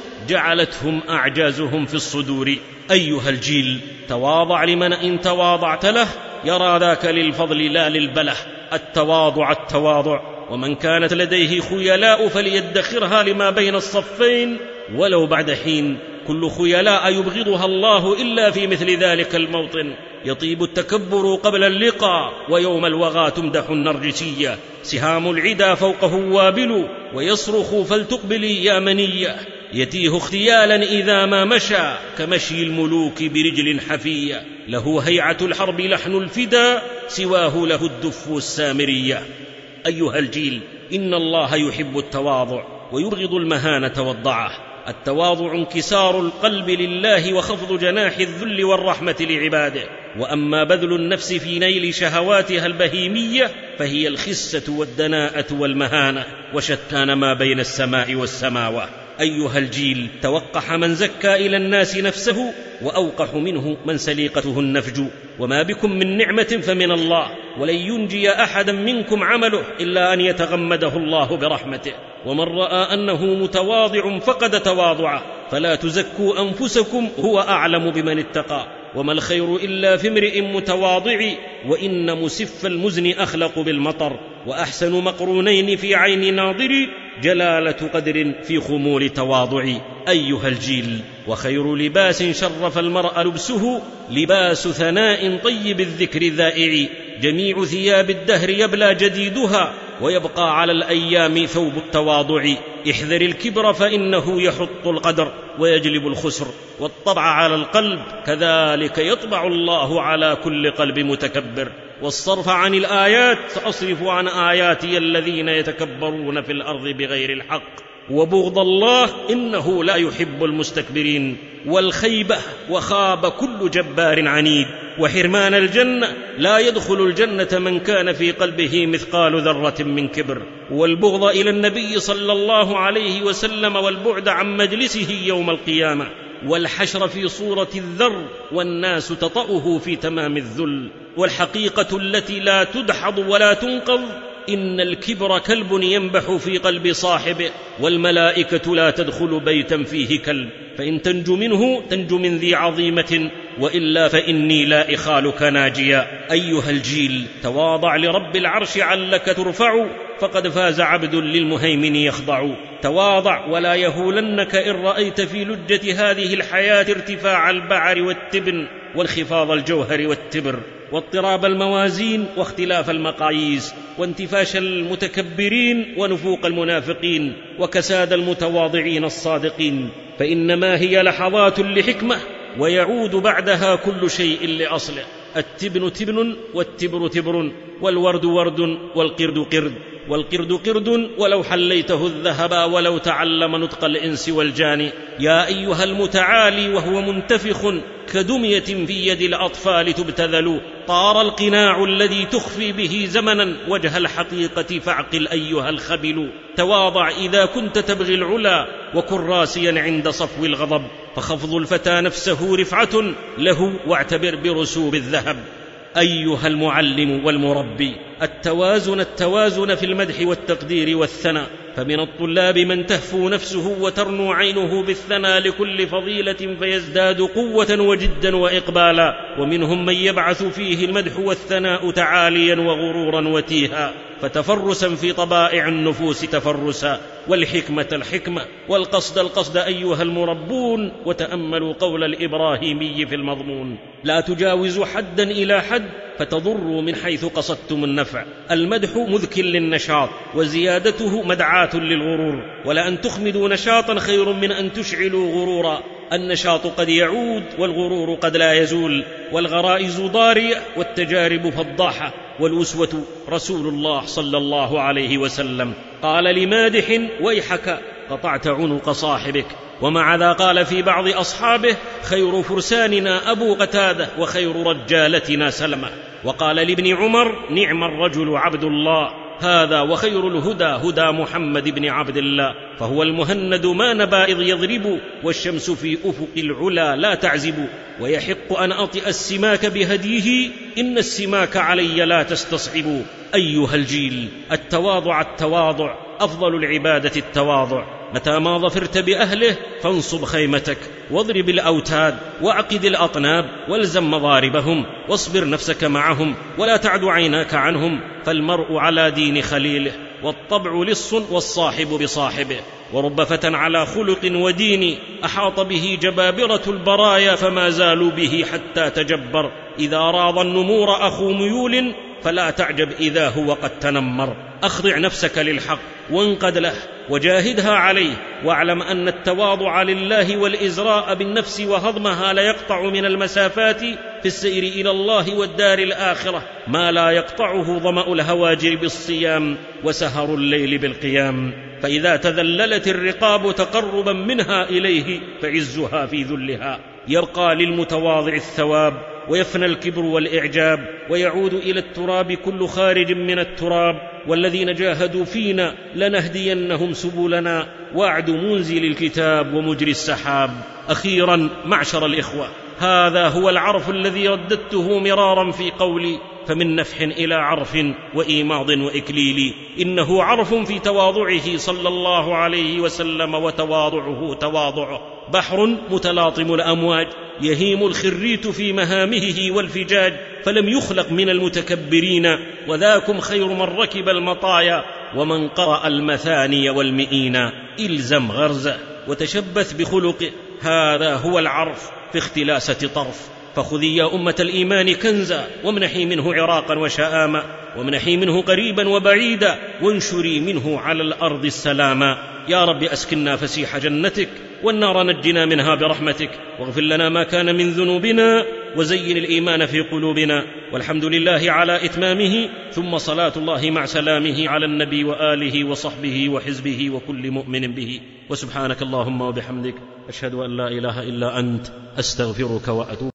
B: جعلتهم أعجازهم في الصدور. أيها الجيل، تواضع لمن إن تواضعت له يرى ذاك للفضل لا للبله. التواضع التواضع، ومن كانت لديه خيلاء فليدخرها لما بين الصفين ولو بعد حين. كل خيلاء يبغضها الله إلا في مثل ذلك الموطن. يطيب التكبر قبل اللقاء، ويوم الوغى تمدح النرجسية. سهام العدا فوقه وابل، ويصرخ فلتقبلي يا منية. يتيه اختيالا إذا ما مشى، كمشي الملوك برجل حفية. له هيعة الحرب لحن الفدا، سواه له الدف السامرية. أيها الجيل، إن الله يحب التواضع ويبغض المهانة والضعة. التواضع انكسار القلب لله وخفض جناح الذل والرحمة لعباده. وأما بذل النفس في نيل شهواتها البهيمية فهي الخسة والدناءة والمهانة، وشتان ما بين السماء والسماوات. أيها الجيل، توقح من زكى إلى الناس نفسه، وأوقح منه من سليقته النفج. وما بكم من نعمة فمن الله، ولن ينجي أحدا منكم عمله إلا أن يتغمده الله برحمته. ومن رأى أنه متواضع فقد تواضعه، فلا تزكوا أنفسكم، هو أعلم بمن اتقى. وما الخير إلا في امرئ متواضع، وإن مسف المزن أخلق بالمطر. وأحسن مقرونين في عين ناظر، جلالة قدر في خمول تواضع. أيها الجيل، وخير لباس شرف المرء لبسه، لباس ثناء طيب الذكر ذائع. جميع ثياب الدهر يبلى جديدها، ويبقى على الأيام ثوب التواضع. احذر الكبر فإنه يحط القدر ويجلب الخسر، والطبع على القلب، كذلك يطبع الله على كل قلب متكبر. والصرف عن الآيات، فأصرف عن آياتي الذين يتكبرون في الأرض بغير الحق. وبغض الله، إنه لا يحب المستكبرين. والخيبة، وخاب كل جبار عنيد. وحرمان الجنة، لا يدخل الجنة من كان في قلبه مثقال ذرة من كبر. والبغض إلى النبي صلى الله عليه وسلم، والبعد عن مجلسه يوم القيامة. والحشر في صورة الذر، والناس تطأه في تمام الذل. والحقيقة التي لا تدحض ولا تنقض، إن الكبر كلب ينبح في قلب صاحبه، والملائكة لا تدخل بيتا فيه كلب. فإن تنجو منه تنجو من ذي عظيمة، وإلا فإني لا إخالك ناجيا. أيها الجيل، تواضع لرب العرش علك ترفع، فقد فاز عبد للمهيمن يخضع. تواضع ولا يهولنك إن رأيت في لجة هذه الحياة ارتفاع البعر والتبن، وانخفاض الجوهر والتبر، واضطراب الموازين، واختلاف المقاييس، وانتفاش المتكبرين، ونفوق المنافقين، وكساد المتواضعين الصادقين. فإنما هي لحظات لحكمة، ويعود بعدها كل شيء لأصله. التبن تبن، والتبر تبر، والورد ورد، والقرد قرد، والقرد قرد ولو حليته الذهب، ولو تعلم نطق الإنس والجان. يا أيها المتعالي وهو منتفخ، كدمية في يد الأطفال تبتذل. طار القناع الذي تخفي به زمنا وجه الحقيقة، فاعقل أيها الخبل. تواضع إذا كنت تبغي العلا، وكن راسيا عند صفو الغضب، فخفض الفتى نفسه رفعة له، واعتبر برسوب الذهب. أيها المعلم والمربي، التوازن التوازن في المدح والتقدير والثناء. فمن الطلاب من تهفو نفسه وترنو عينه بالثناء لكل فضيلة، فيزداد قوة وجدا وإقبالا. ومنهم من يبعث فيه المدح والثناء تعاليا وغرورا وتيها، فتفرسا في طبائع النفوس تفرسا، والحكمة الحكمة، والقصد القصد أيها المربون. وتأملوا قول الإبراهيمي في المضمون: لا تجاوزوا حدا إلى حد، فتضروا من حيث قصدتم النفع. المدح مذك للنشاط، وزيادته مدعاة للغرور. ولأن تخمدوا نشاطا خير من أن تشعلوا غرورا. النشاط قد يعود، والغرور قد لا يزول. والغرائز ضارية، والتجارب فضاحة. والأسوة رسول الله صلى الله عليه وسلم قال لمادح: ويحك قطعت عنق صاحبك. ومع ذا قال في بعض أصحابه: خير فرساننا أبو قتادة، وخير رجالتنا سلمة. وقال لابن عمر: نعم الرجل عبد الله هذا، وخير الهدى هدى محمد بن عبد الله، فهو المهند ما نبا إذ يضرب، والشمس في أفق العلا لا تعزب، ويحق أن أطئ السماك بهديه، إن السماك علي لا تستصعب. أيها الجيل، التواضع التواضع، أفضل العبادة التواضع. متى ما ظفرت بأهله فانصب خيمتك، واضرب الأوتاد، واعقد الأطناب، والزم مضاربهم، واصبر نفسك معهم، ولا تعد عيناك عنهم، فالمرء على دين خليله، والطبع لص والصاحب بصاحبه. ورب فتى على خلق ودين، أحاط به جبابرة البرايا، فما زالوا به حتى تجبر. إذا راض النمور أخو ميول، فلا تعجب إذا هو قد تنمر. أخضع نفسك للحق وانقد له وجاهدها عليه، واعلم أن التواضع لله والإزراء بالنفس وهضمها ليقطع من المسافات في السير إلى الله والدار الآخرة ما لا يقطعه ظمأ الهواجر بالصيام وسهر الليل بالقيام. فإذا تذللت الرقاب تقربا منها إليه، فعزها في ذلها. يبقى للمتواضع الثواب، ويفنى الكبر والإعجاب، ويعود إلى التراب كل خارج من التراب. والذين جاهدوا فينا لنهدينهم سبلنا، وعد منزل الكتاب ومجري السحاب. أخيرا معشر الإخوة، هذا هو العرف الذي رددته مرارا في قولي: فمن نفح إلى عرف وإيماض وإكليل. إنه عرف في تواضعه صلى الله عليه وسلم، وتواضعه تواضعه بحر متلاطم الأمواج، يهيم الخريت في مهامه والفجاج، فلم يخلق من المتكبرين، وذاكم خير من ركب المطايا ومن قرأ المثاني والمئين. إلزم غرزه وتشبث بخلقه، هذا هو العرف في اختلاسة طرف. فخذي يا أمة الإيمان كنزا، وامنحي منه عراقا وشآما، وامنحي منه قريبا وبعيدا، وانشري منه على الأرض السلاما. يا رب أسكننا فسيح جنتك، والنار نجنا منها برحمتك، واغفر لنا ما كان من ذنوبنا، وزين الإيمان في قلوبنا. والحمد لله على إتمامه، ثم صلاة الله مع سلامه على النبي وآله وصحبه وحزبه وكل مؤمن به. وسبحانك اللهم وبحمدك، أشهد أن لا إله إلا أنت، أستغفرك وأتوب